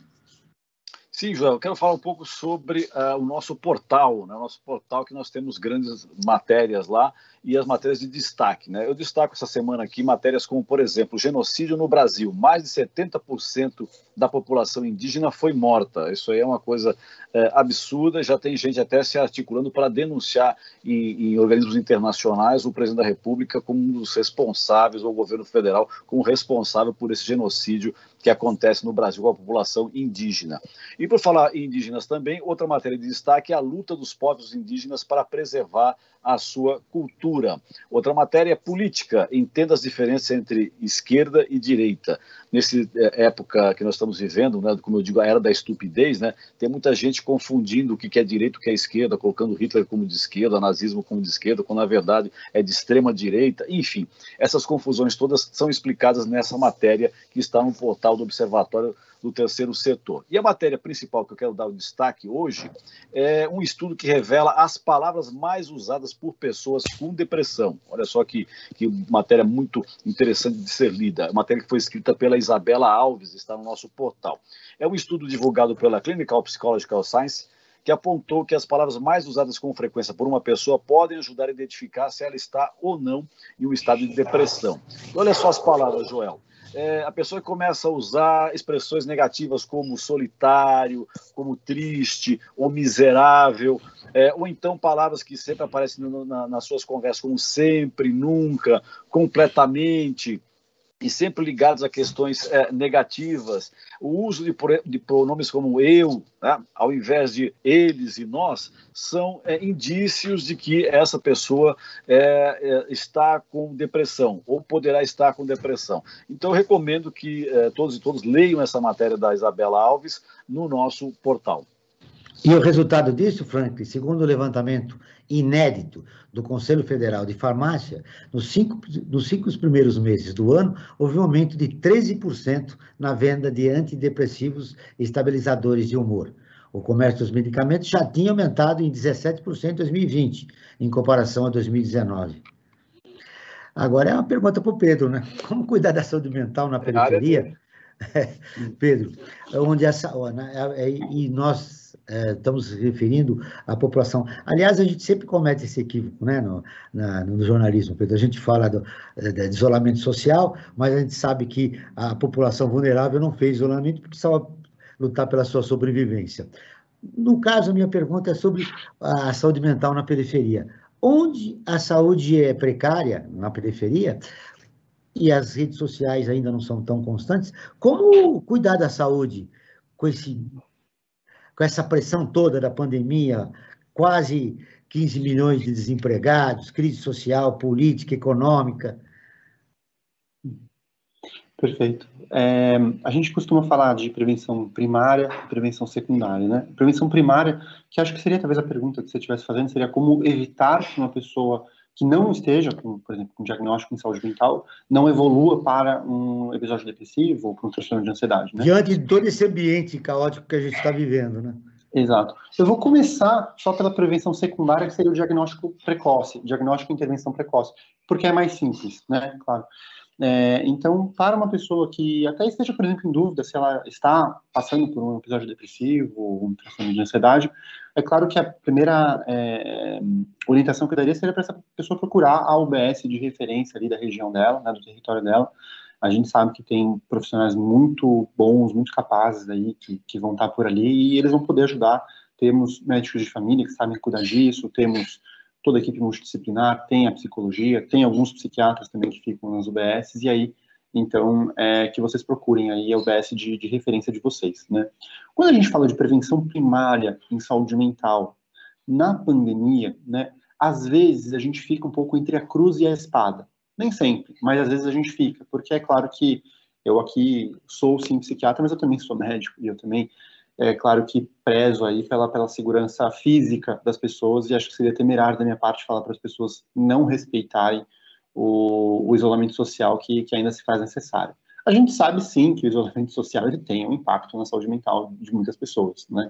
Sim, Joel, eu quero falar um pouco sobre o nosso portal, né? O nosso portal que nós temos grandes matérias lá e as matérias de destaque, né? Eu destaco essa semana aqui matérias como, por exemplo, genocídio no Brasil. Mais de 70% da população indígena foi morta. Isso aí é uma coisa absurda. Já tem gente até se articulando para denunciar em organismos internacionais o presidente da República como um dos responsáveis, ou o governo federal como responsável por esse genocídio que acontece no Brasil com a população indígena. E por falar em indígenas também, outra matéria de destaque é a luta dos povos indígenas para preservar a sua cultura. Outra matéria é política, entenda as diferenças entre esquerda e direita. Nessa época que nós estamos vivendo, né, como eu digo, a era da estupidez, né, tem muita gente confundindo o que é direita e o que é esquerda, colocando Hitler como de esquerda, nazismo como de esquerda, quando na verdade é de extrema direita. Enfim, essas confusões todas são explicadas nessa matéria que está no portal do Observatório do Terceiro Setor. E a matéria principal que eu quero dar o destaque hoje é um estudo que revela as palavras mais usadas por pessoas com depressão. Olha só que matéria muito interessante de ser lida. A matéria que foi escrita pela Isabela Alves, está no nosso portal. É um estudo divulgado pela Clinical Psychological Science, que apontou que as palavras mais usadas com frequência por uma pessoa podem ajudar a identificar se ela está ou não em um estado de depressão. Olha só as palavras, Joel. a pessoa começa a usar expressões negativas como solitário, como triste, ou miserável, ou então palavras que sempre aparecem nas suas conversas, como sempre, nunca, completamente, e sempre ligados a questões negativas. O uso de pronomes como eu, né, ao invés de eles e nós, são indícios de que essa pessoa está com depressão, ou poderá estar com depressão. Então, eu recomendo que todos e todas leiam essa matéria da Isabela Alves no nosso portal. E o resultado disso, Franklin, segundo o levantamento inédito do Conselho Federal de Farmácia, nos cinco primeiros meses do ano, houve um aumento de 13% na venda de antidepressivos e estabilizadores de humor. O comércio dos medicamentos já tinha aumentado em 17% em 2020, em comparação a 2019. Agora é uma pergunta para o Pedro, né? Como cuidar da saúde mental na periferia? Pedro, onde e nós estamos referindo à população. Aliás, a gente sempre comete esse equívoco, né, no jornalismo, Pedro. A gente fala de isolamento social, mas a gente sabe que a população vulnerável não fez isolamento porque precisava lutar pela sua sobrevivência. No caso, a minha pergunta é sobre a saúde mental na periferia. Onde a saúde é precária, na periferia, e as redes sociais ainda não são tão constantes, como cuidar da saúde com essa pressão toda da pandemia, quase 15 milhões de desempregados, crise social, política, econômica? Perfeito. A gente costuma falar de prevenção primária e prevenção secundária, né? Prevenção primária, que acho que seria talvez a pergunta que você estivesse fazendo, seria como evitar que uma pessoa que não esteja, por exemplo, com diagnóstico em saúde mental, não evolua para um episódio depressivo ou para um transtorno de ansiedade, né? Diante de todo esse ambiente caótico que a gente está vivendo, né? Exato. Eu vou começar só pela prevenção secundária, que seria o diagnóstico precoce, diagnóstico e intervenção precoce, porque é mais simples, né? Claro. Então, para uma pessoa que até esteja, por exemplo, em dúvida se ela está passando por um episódio depressivo ou um transtorno de ansiedade, é claro que a primeira orientação que eu daria seria para essa pessoa procurar a UBS de referência ali da região dela, né, do território dela. A gente sabe que tem profissionais muito bons, muito capazes aí, que vão estar por ali e eles vão poder ajudar. Temos médicos de família que sabem cuidar disso, temos toda a equipe multidisciplinar, tem a psicologia, tem alguns psiquiatras também que ficam nas UBSs, e aí, então, que vocês procurem aí a UBS de referência de vocês, né? Quando a gente fala de prevenção primária em saúde mental, na pandemia, né, às vezes a gente fica um pouco entre a cruz e a espada. Nem sempre, mas às vezes a gente fica, porque é claro que eu aqui sou sim psiquiatra, mas eu também sou médico, e eu também claro que prezo aí pela segurança física das pessoas, e acho que seria temerário da minha parte falar para as pessoas não respeitarem o isolamento social que ainda se faz necessário. A gente sabe sim que o isolamento social ele tem um impacto na saúde mental de muitas pessoas, né?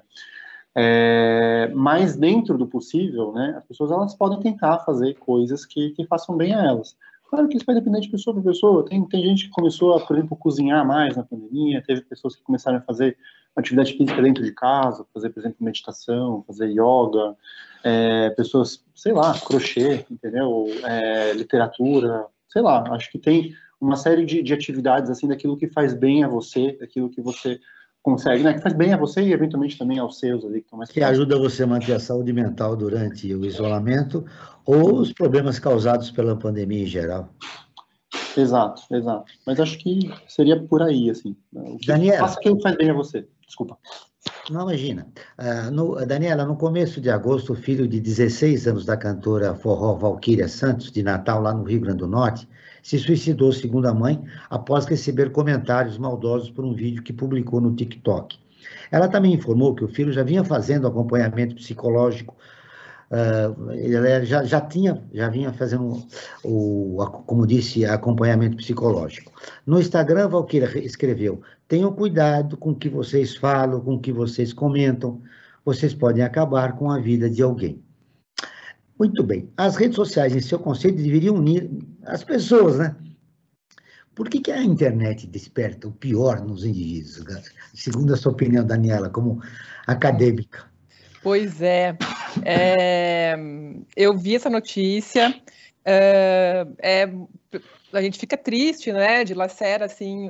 Mas dentro do possível, né, as pessoas elas podem tentar fazer coisas que façam bem a elas. Claro que isso vai depender de pessoa para pessoa. Tem gente que começou a, por exemplo, cozinhar mais na pandemia, teve pessoas que começaram a fazer atividade física dentro de casa, fazer, por exemplo, meditação, fazer yoga, pessoas, sei lá, crochê, entendeu? Literatura, sei lá, acho que tem uma série de atividades, assim, daquilo que faz bem a você, daquilo que você consegue, né, que faz bem a você e eventualmente também aos seus ali, que estão mais que ajuda você a manter a saúde mental durante o isolamento ou os problemas causados pela pandemia em geral. Exato. Mas acho que seria por aí, assim. O que Daniela, faça aquilo que faz bem a você. Desculpa. Não, imagina. Daniela, no começo de agosto, o filho de 16 anos da cantora forró Valquíria Santos, de Natal, lá no Rio Grande do Norte, se suicidou, segundo a mãe, após receber comentários maldosos por um vídeo que publicou no TikTok. Ela também informou que o filho já vinha fazendo acompanhamento psicológico, ele já vinha fazendo, como disse, acompanhamento psicológico. No Instagram, Valquíria escreveu: tenham cuidado com o que vocês falam, com o que vocês comentam, vocês podem acabar com a vida de alguém. Muito bem. As redes sociais, em seu conceito, deveriam unir as pessoas, né? Por que a internet desperta o pior nos indivíduos, segundo a sua opinião, Daniela, como acadêmica? Pois eu vi essa notícia a gente fica triste, né, dilacera, assim,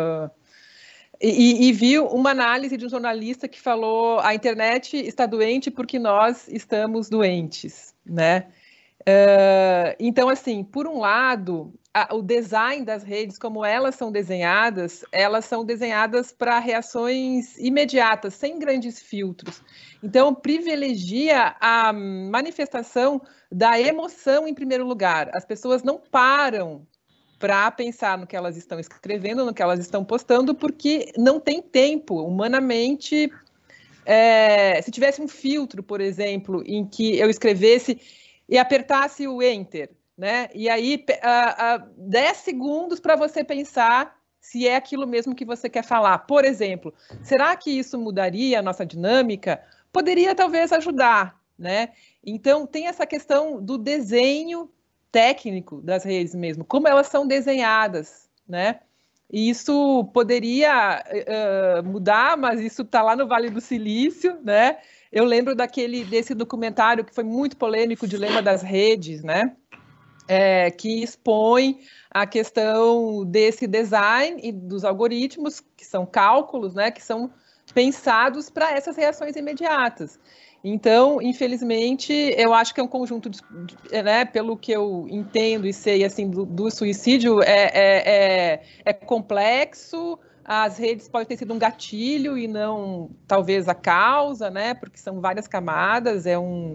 e viu uma análise de um jornalista que falou: a internet está doente porque nós estamos doentes, né? Então, assim, por um lado, o design das redes, como elas são desenhadas para reações imediatas, sem grandes filtros. Então, privilegia a manifestação da emoção em primeiro lugar. As pessoas não param para pensar no que elas estão escrevendo, no que elas estão postando, porque não tem tempo. Humanamente, se tivesse um filtro, por exemplo, em que eu escrevesse e apertasse o Enter, né? E aí 10 segundos para você pensar se é aquilo mesmo que você quer falar. Por exemplo, será que isso mudaria a nossa dinâmica? Poderia talvez ajudar, né? Então tem essa questão do desenho técnico das redes mesmo, como elas são desenhadas, né? E isso poderia mudar, mas isso está lá no Vale do Silício, né? Eu lembro desse documentário que foi muito polêmico, o Dilema das Redes, né? Que expõe a questão desse design e dos algoritmos, que são cálculos, né? Que são pensados para essas reações imediatas. Então, infelizmente, eu acho que é um conjunto, né, pelo que eu entendo e sei assim, do suicídio, é complexo. As redes podem ter sido um gatilho e não, talvez, a causa, né? Porque são várias camadas, é um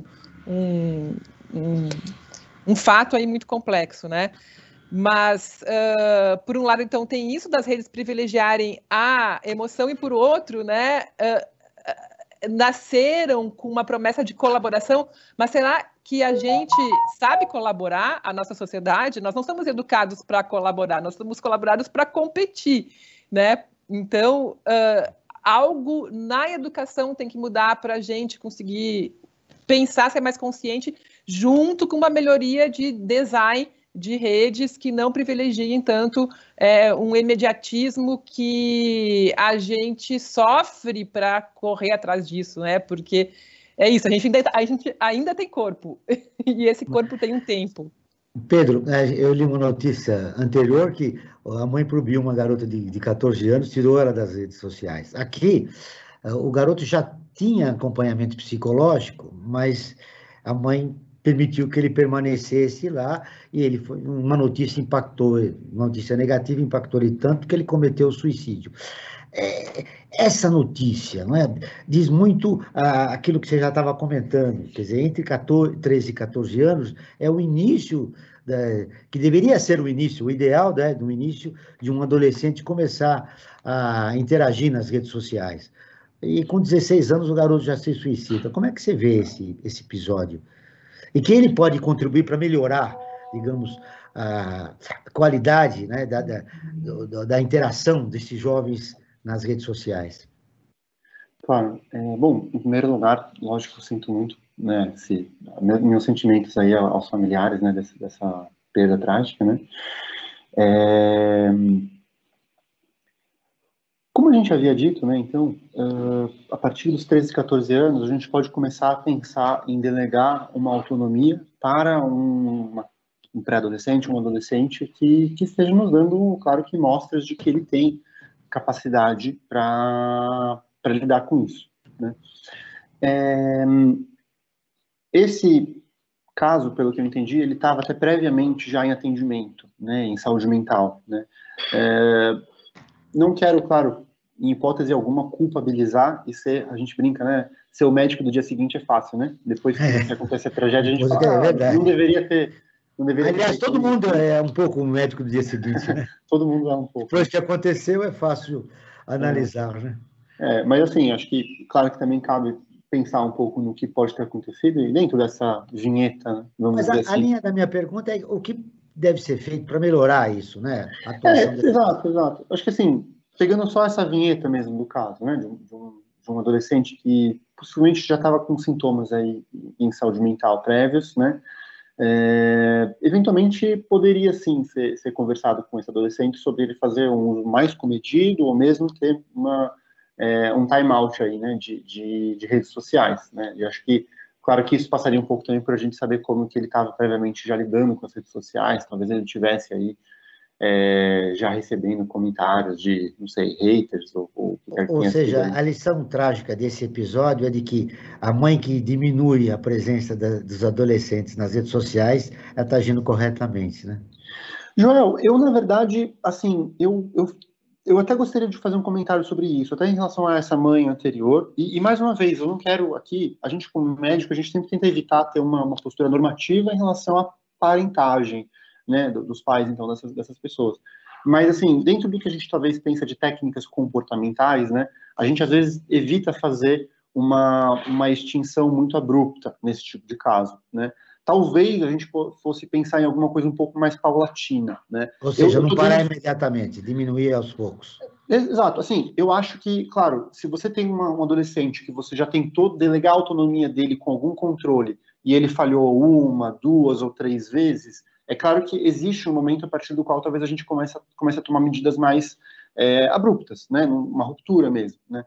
fato aí muito complexo, né? Mas, por um lado, então, tem isso das redes privilegiarem a emoção e, por outro, né, nasceram com uma promessa de colaboração, mas será que a gente sabe colaborar, a nossa sociedade? Nós não somos educados para colaborar, nós somos colaborados para competir, né? Então, algo na educação tem que mudar para a gente conseguir pensar, ser mais consciente, junto com uma melhoria de design de redes que não privilegiem tanto um imediatismo que a gente sofre para correr atrás disso, né? Porque é isso, a gente ainda tem corpo, e esse corpo tem um tempo. Pedro, eu li uma notícia anterior que a mãe proibiu uma garota de 14 anos, tirou ela das redes sociais. Aqui, o garoto já tinha acompanhamento psicológico, mas a mãe permitiu que ele permanecesse lá, e ele foi uma notícia negativa impactou ele tanto que ele cometeu suicídio. Essa notícia, não é, diz muito aquilo que você já estava comentando, quer dizer, entre 13 e 14 anos é o início, que deveria ser o início, o ideal, né, do início de um adolescente começar a interagir nas redes sociais. E com 16 anos o garoto já se suicida. Como é que você vê esse episódio? E que ele pode contribuir para melhorar, digamos, a qualidade, né, da interação desses jovens nas redes sociais? Claro. Bom, em primeiro lugar, lógico, eu sinto muito, né, meus sentimentos aí aos familiares, né, dessa perda trágica, né. Como a gente havia dito, né, então, a partir dos 13, 14 anos, a gente pode começar a pensar em delegar uma autonomia para um pré-adolescente, um adolescente que esteja nos dando, claro, que mostras de que ele tem capacidade para lidar com isso, né. Esse caso, pelo que eu entendi, ele estava até previamente já em atendimento, né, em saúde mental, né. Não quero, claro, em hipótese alguma, culpabilizar e a gente brinca, né, ser o médico do dia seguinte é fácil, né, depois que acontece a tragédia, a gente fala, não deveria ter... Aliás, todo mundo é um pouco o médico do dia seguinte, né? Todo mundo é um pouco. Depois que aconteceu, é fácil analisar, né? Mas assim, acho que, claro que também cabe pensar um pouco no que pode ter acontecido e dentro dessa vinheta, né, vamos dizer assim. A linha da minha pergunta é o que deve ser feito para melhorar isso, né? Exato. Acho que assim, pegando só essa vinheta mesmo do caso, né, de um adolescente que possivelmente já estava com sintomas aí em saúde mental prévios, né, eventualmente poderia sim ser conversado com esse adolescente sobre ele fazer um uso mais comedido ou mesmo ter um time out aí, né, de redes sociais, né. Eu acho que Claro que isso passaria um pouco também por a gente saber como que ele estava previamente já lidando com as redes sociais, talvez ele tivesse aí já recebendo comentários de, não sei, haters ou Ou seja, a lição trágica desse episódio é de que a mãe que diminui a presença dos adolescentes nas redes sociais, ela está agindo corretamente, né? Joel, eu, na verdade, assim, eu até gostaria de fazer um comentário sobre isso, até em relação a essa mãe anterior, e mais uma vez, eu não quero aqui, a gente como médico, a gente sempre tenta evitar ter uma postura normativa em relação à parentagem, né, dos pais, então, dessas pessoas. Mas, assim, dentro do que a gente talvez pensa de técnicas comportamentais, né, a gente às vezes evita fazer uma extinção muito abrupta nesse tipo de caso, né. Talvez a gente fosse pensar em alguma coisa um pouco mais paulatina, né. Ou seja, não parar imediatamente, diminuir aos poucos. Exato, assim, eu acho que, claro, se você tem um adolescente que você já tentou delegar a autonomia dele com algum controle e ele falhou 1, 2 ou 3 vezes, é claro que existe um momento a partir do qual talvez a gente comece a tomar medidas mais abruptas, né, uma ruptura mesmo, né.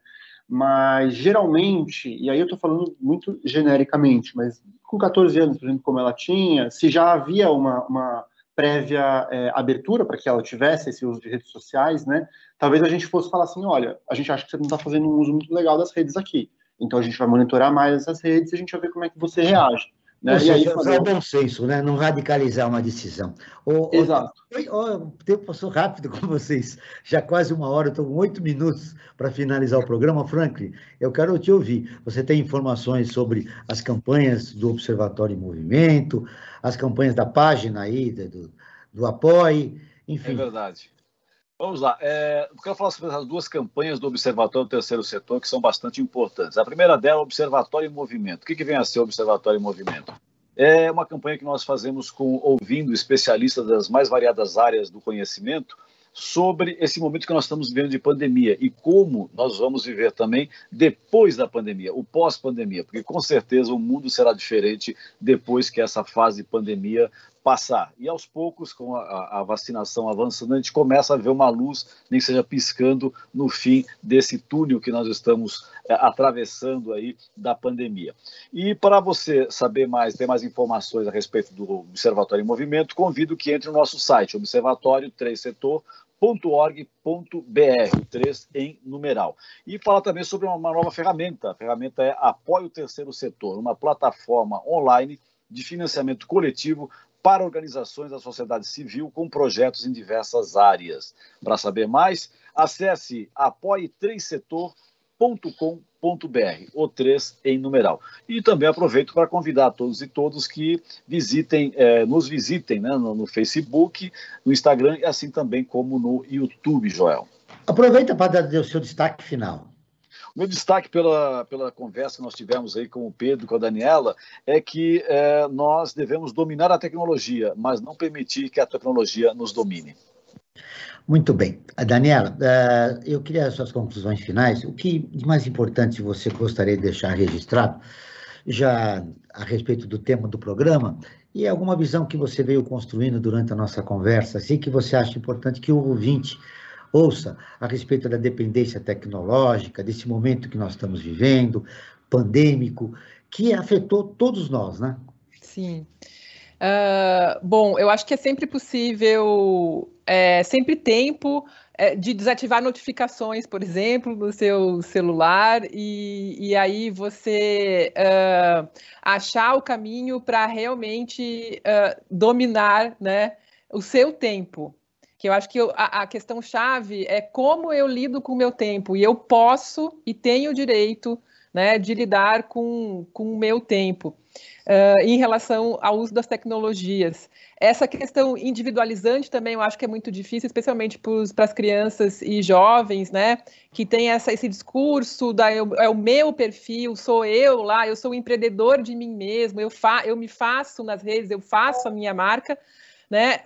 Mas, geralmente, e aí eu estou falando muito genericamente, mas com 14 anos, por exemplo, como ela tinha, se já havia uma prévia abertura para que ela tivesse esse uso de redes sociais, né, talvez a gente fosse falar assim, olha, a gente acha que você não está fazendo um uso muito legal das redes aqui, então a gente vai monitorar mais essas redes e a gente vai ver como é que você reage. Né? Ou seja, usar o bom senso, né? Não radicalizar uma decisão. Exato. O tempo passou rápido com vocês, já quase 1 hora, estou com 8 minutos para finalizar o programa. Franklin, eu quero te ouvir. Você tem informações sobre as campanhas do Observatório em Movimento, as campanhas da página aí, do Apoie, enfim. É verdade. Vamos lá. Eu quero falar sobre as 2 campanhas do Observatório do Terceiro Setor, que são bastante importantes. A primeira dela é o Observatório em Movimento. O que vem a ser o Observatório em Movimento? É uma campanha que nós fazemos ouvindo especialistas das mais variadas áreas do conhecimento sobre esse momento que nós estamos vivendo de pandemia e como nós vamos viver também depois da pandemia, o pós-pandemia, porque com certeza o mundo será diferente depois que essa fase de pandemia passar. E aos poucos, com a vacinação avançando, a gente começa a ver uma luz, nem que seja piscando, no fim desse túnel que nós estamos atravessando aí da pandemia. E para você saber mais, ter mais informações a respeito do Observatório em Movimento, convido que entre no nosso site, observatório3setor.org.br, 3 em numeral. E fala também sobre uma nova ferramenta. A ferramenta é Apoie o Terceiro Setor, uma plataforma online de financiamento coletivo para organizações da sociedade civil com projetos em diversas áreas. Para saber mais, acesse apoie3setor.com.br, o 3 em numeral. E também aproveito para convidar todos e todas que nos visitem, né, no Facebook, no Instagram e assim também como no YouTube, Joel. Aproveita para dar o seu destaque final. O meu destaque pela conversa que nós tivemos aí com o Pedro, com a Daniela, é que nós devemos dominar a tecnologia, mas não permitir que a tecnologia nos domine. Muito bem. Daniela, eu queria as suas conclusões finais. O que de mais importante você gostaria de deixar registrado, já a respeito do tema do programa, e alguma visão que você veio construindo durante a nossa conversa, assim, que você acha importante que o ouvinte ouça a respeito da dependência tecnológica, desse momento que nós estamos vivendo, pandêmico, que afetou todos nós, né? Sim. Bom, eu acho que é sempre possível, sempre tempo de desativar notificações, por exemplo, no seu celular, e aí você achar o caminho para realmente dominar, né, o seu tempo. Que eu acho que a questão-chave é como eu lido com o meu tempo, e eu posso e tenho o direito, né, de lidar com o meu tempo em relação ao uso das tecnologias. Essa questão individualizante também eu acho que é muito difícil, especialmente para as crianças e jovens, né, que tem esse discurso é o meu perfil, sou eu lá, eu sou o empreendedor de mim mesmo, eu me faço nas redes, eu faço a minha marca, né?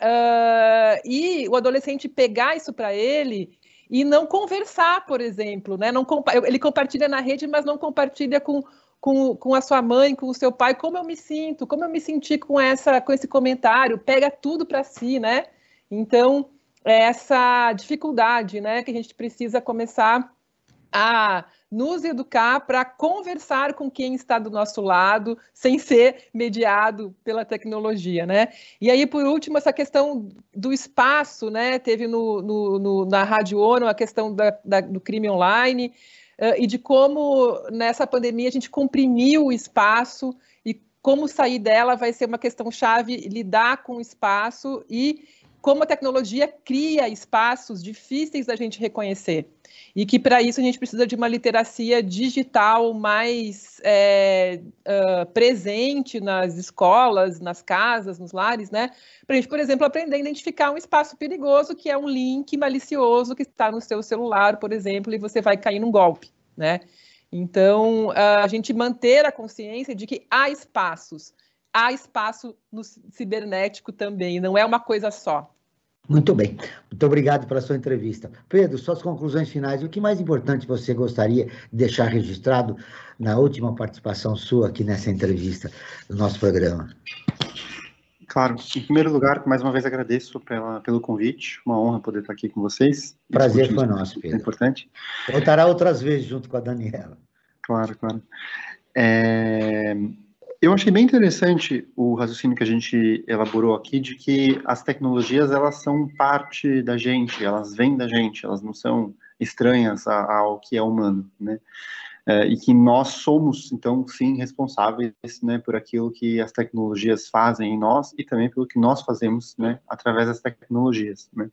E o adolescente pegar isso para ele e não conversar, por exemplo, né? Ele compartilha na rede, mas não compartilha com a sua mãe, com o seu pai, como eu me senti com esse comentário, pega tudo para si, né? Então, essa dificuldade, né, que a gente precisa começar a nos educar para conversar com quem está do nosso lado, sem ser mediado pela tecnologia, né? E aí, por último, essa questão do espaço, né? Teve na Rádio ONU a questão do crime online, e de como, nessa pandemia, a gente comprimiu o espaço, e como sair dela vai ser uma questão-chave, lidar com o espaço, e como a tecnologia cria espaços difíceis da gente reconhecer. E que, para isso, a gente precisa de uma literacia digital mais presente nas escolas, nas casas, nos lares, né? Para a gente, por exemplo, aprender a identificar um espaço perigoso, que é um link malicioso que está no seu celular, por exemplo, e você vai cair num golpe, né? Então, a gente manter a consciência de que há espaço no cibernético também, não é uma coisa só. Muito bem, muito obrigado pela sua entrevista. Pedro, suas conclusões finais, o que mais importante você gostaria de deixar registrado na última participação sua aqui nessa entrevista do nosso programa? Claro, em primeiro lugar, mais uma vez agradeço pelo convite, uma honra poder estar aqui com vocês. Prazer foi nosso, Pedro. É importante. Voltará outras vezes junto com a Daniela. Claro. Eu achei bem interessante o raciocínio que a gente elaborou aqui de que as tecnologias, elas são parte da gente, elas vêm da gente, elas não são estranhas ao que é humano, né? E que nós somos, então, sim, responsáveis, né, por aquilo que as tecnologias fazem em nós e também pelo que nós fazemos, né, através das tecnologias, né?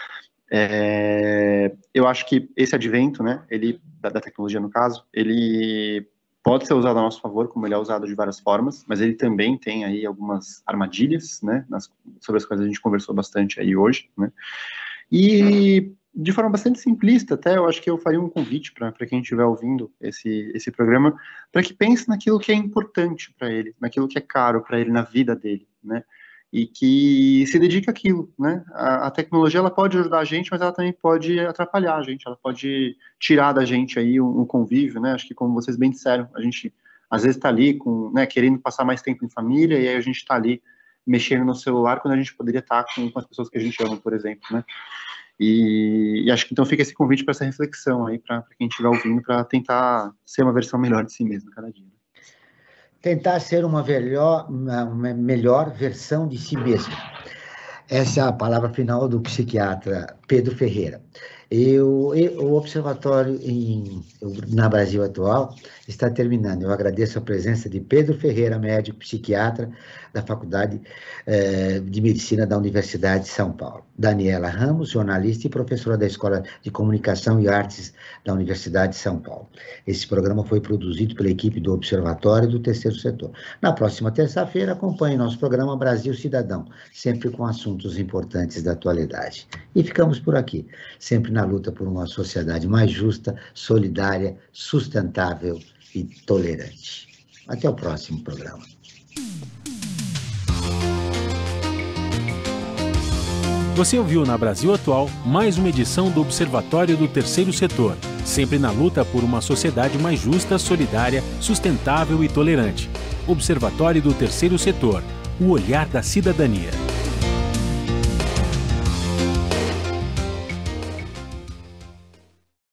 Eu acho que esse advento, né, da tecnologia no caso, ele pode ser usado a nosso favor, como ele é usado de várias formas, mas ele também tem aí algumas armadilhas, né, sobre as quais a gente conversou bastante aí hoje, né, e de forma bastante simplista até, eu acho que eu faria um convite para quem estiver ouvindo esse programa, para que pense naquilo que é importante para ele, naquilo que é caro para ele na vida dele, né, e que se dedique àquilo, né? A tecnologia, ela pode ajudar a gente, mas ela também pode atrapalhar a gente, ela pode tirar da gente aí um convívio, né? Acho que, como vocês bem disseram, a gente às vezes está ali querendo passar mais tempo em família, e aí a gente está ali mexendo no celular quando a gente poderia estar com as pessoas que a gente ama, por exemplo, né? E acho que então fica esse convite para essa reflexão aí, para quem estiver ouvindo, para tentar ser uma versão melhor de si mesmo cada dia. Tentar ser uma melhor versão de si mesmo. Essa é a palavra final do psiquiatra Pedro Ferreira. O observatório na Brasil Atual está terminando. Eu agradeço a presença de Pedro Ferreira, médico psiquiatra da Faculdade de Medicina da Universidade de São Paulo. Daniela Ramos, jornalista e professora da Escola de Comunicação e Artes da Universidade de São Paulo. Esse programa foi produzido pela equipe do Observatório do Terceiro Setor. Na próxima terça-feira, acompanhe nosso programa Brasil Cidadão, sempre com assuntos importantes da atualidade. E ficamos por aqui, sempre na luta por uma sociedade mais justa, solidária, sustentável e tolerante. Até o próximo programa. Você ouviu na Brasil Atual mais uma edição do Observatório do Terceiro Setor, sempre na luta por uma sociedade mais justa, solidária, sustentável e tolerante. Observatório do Terceiro Setor, o olhar da cidadania.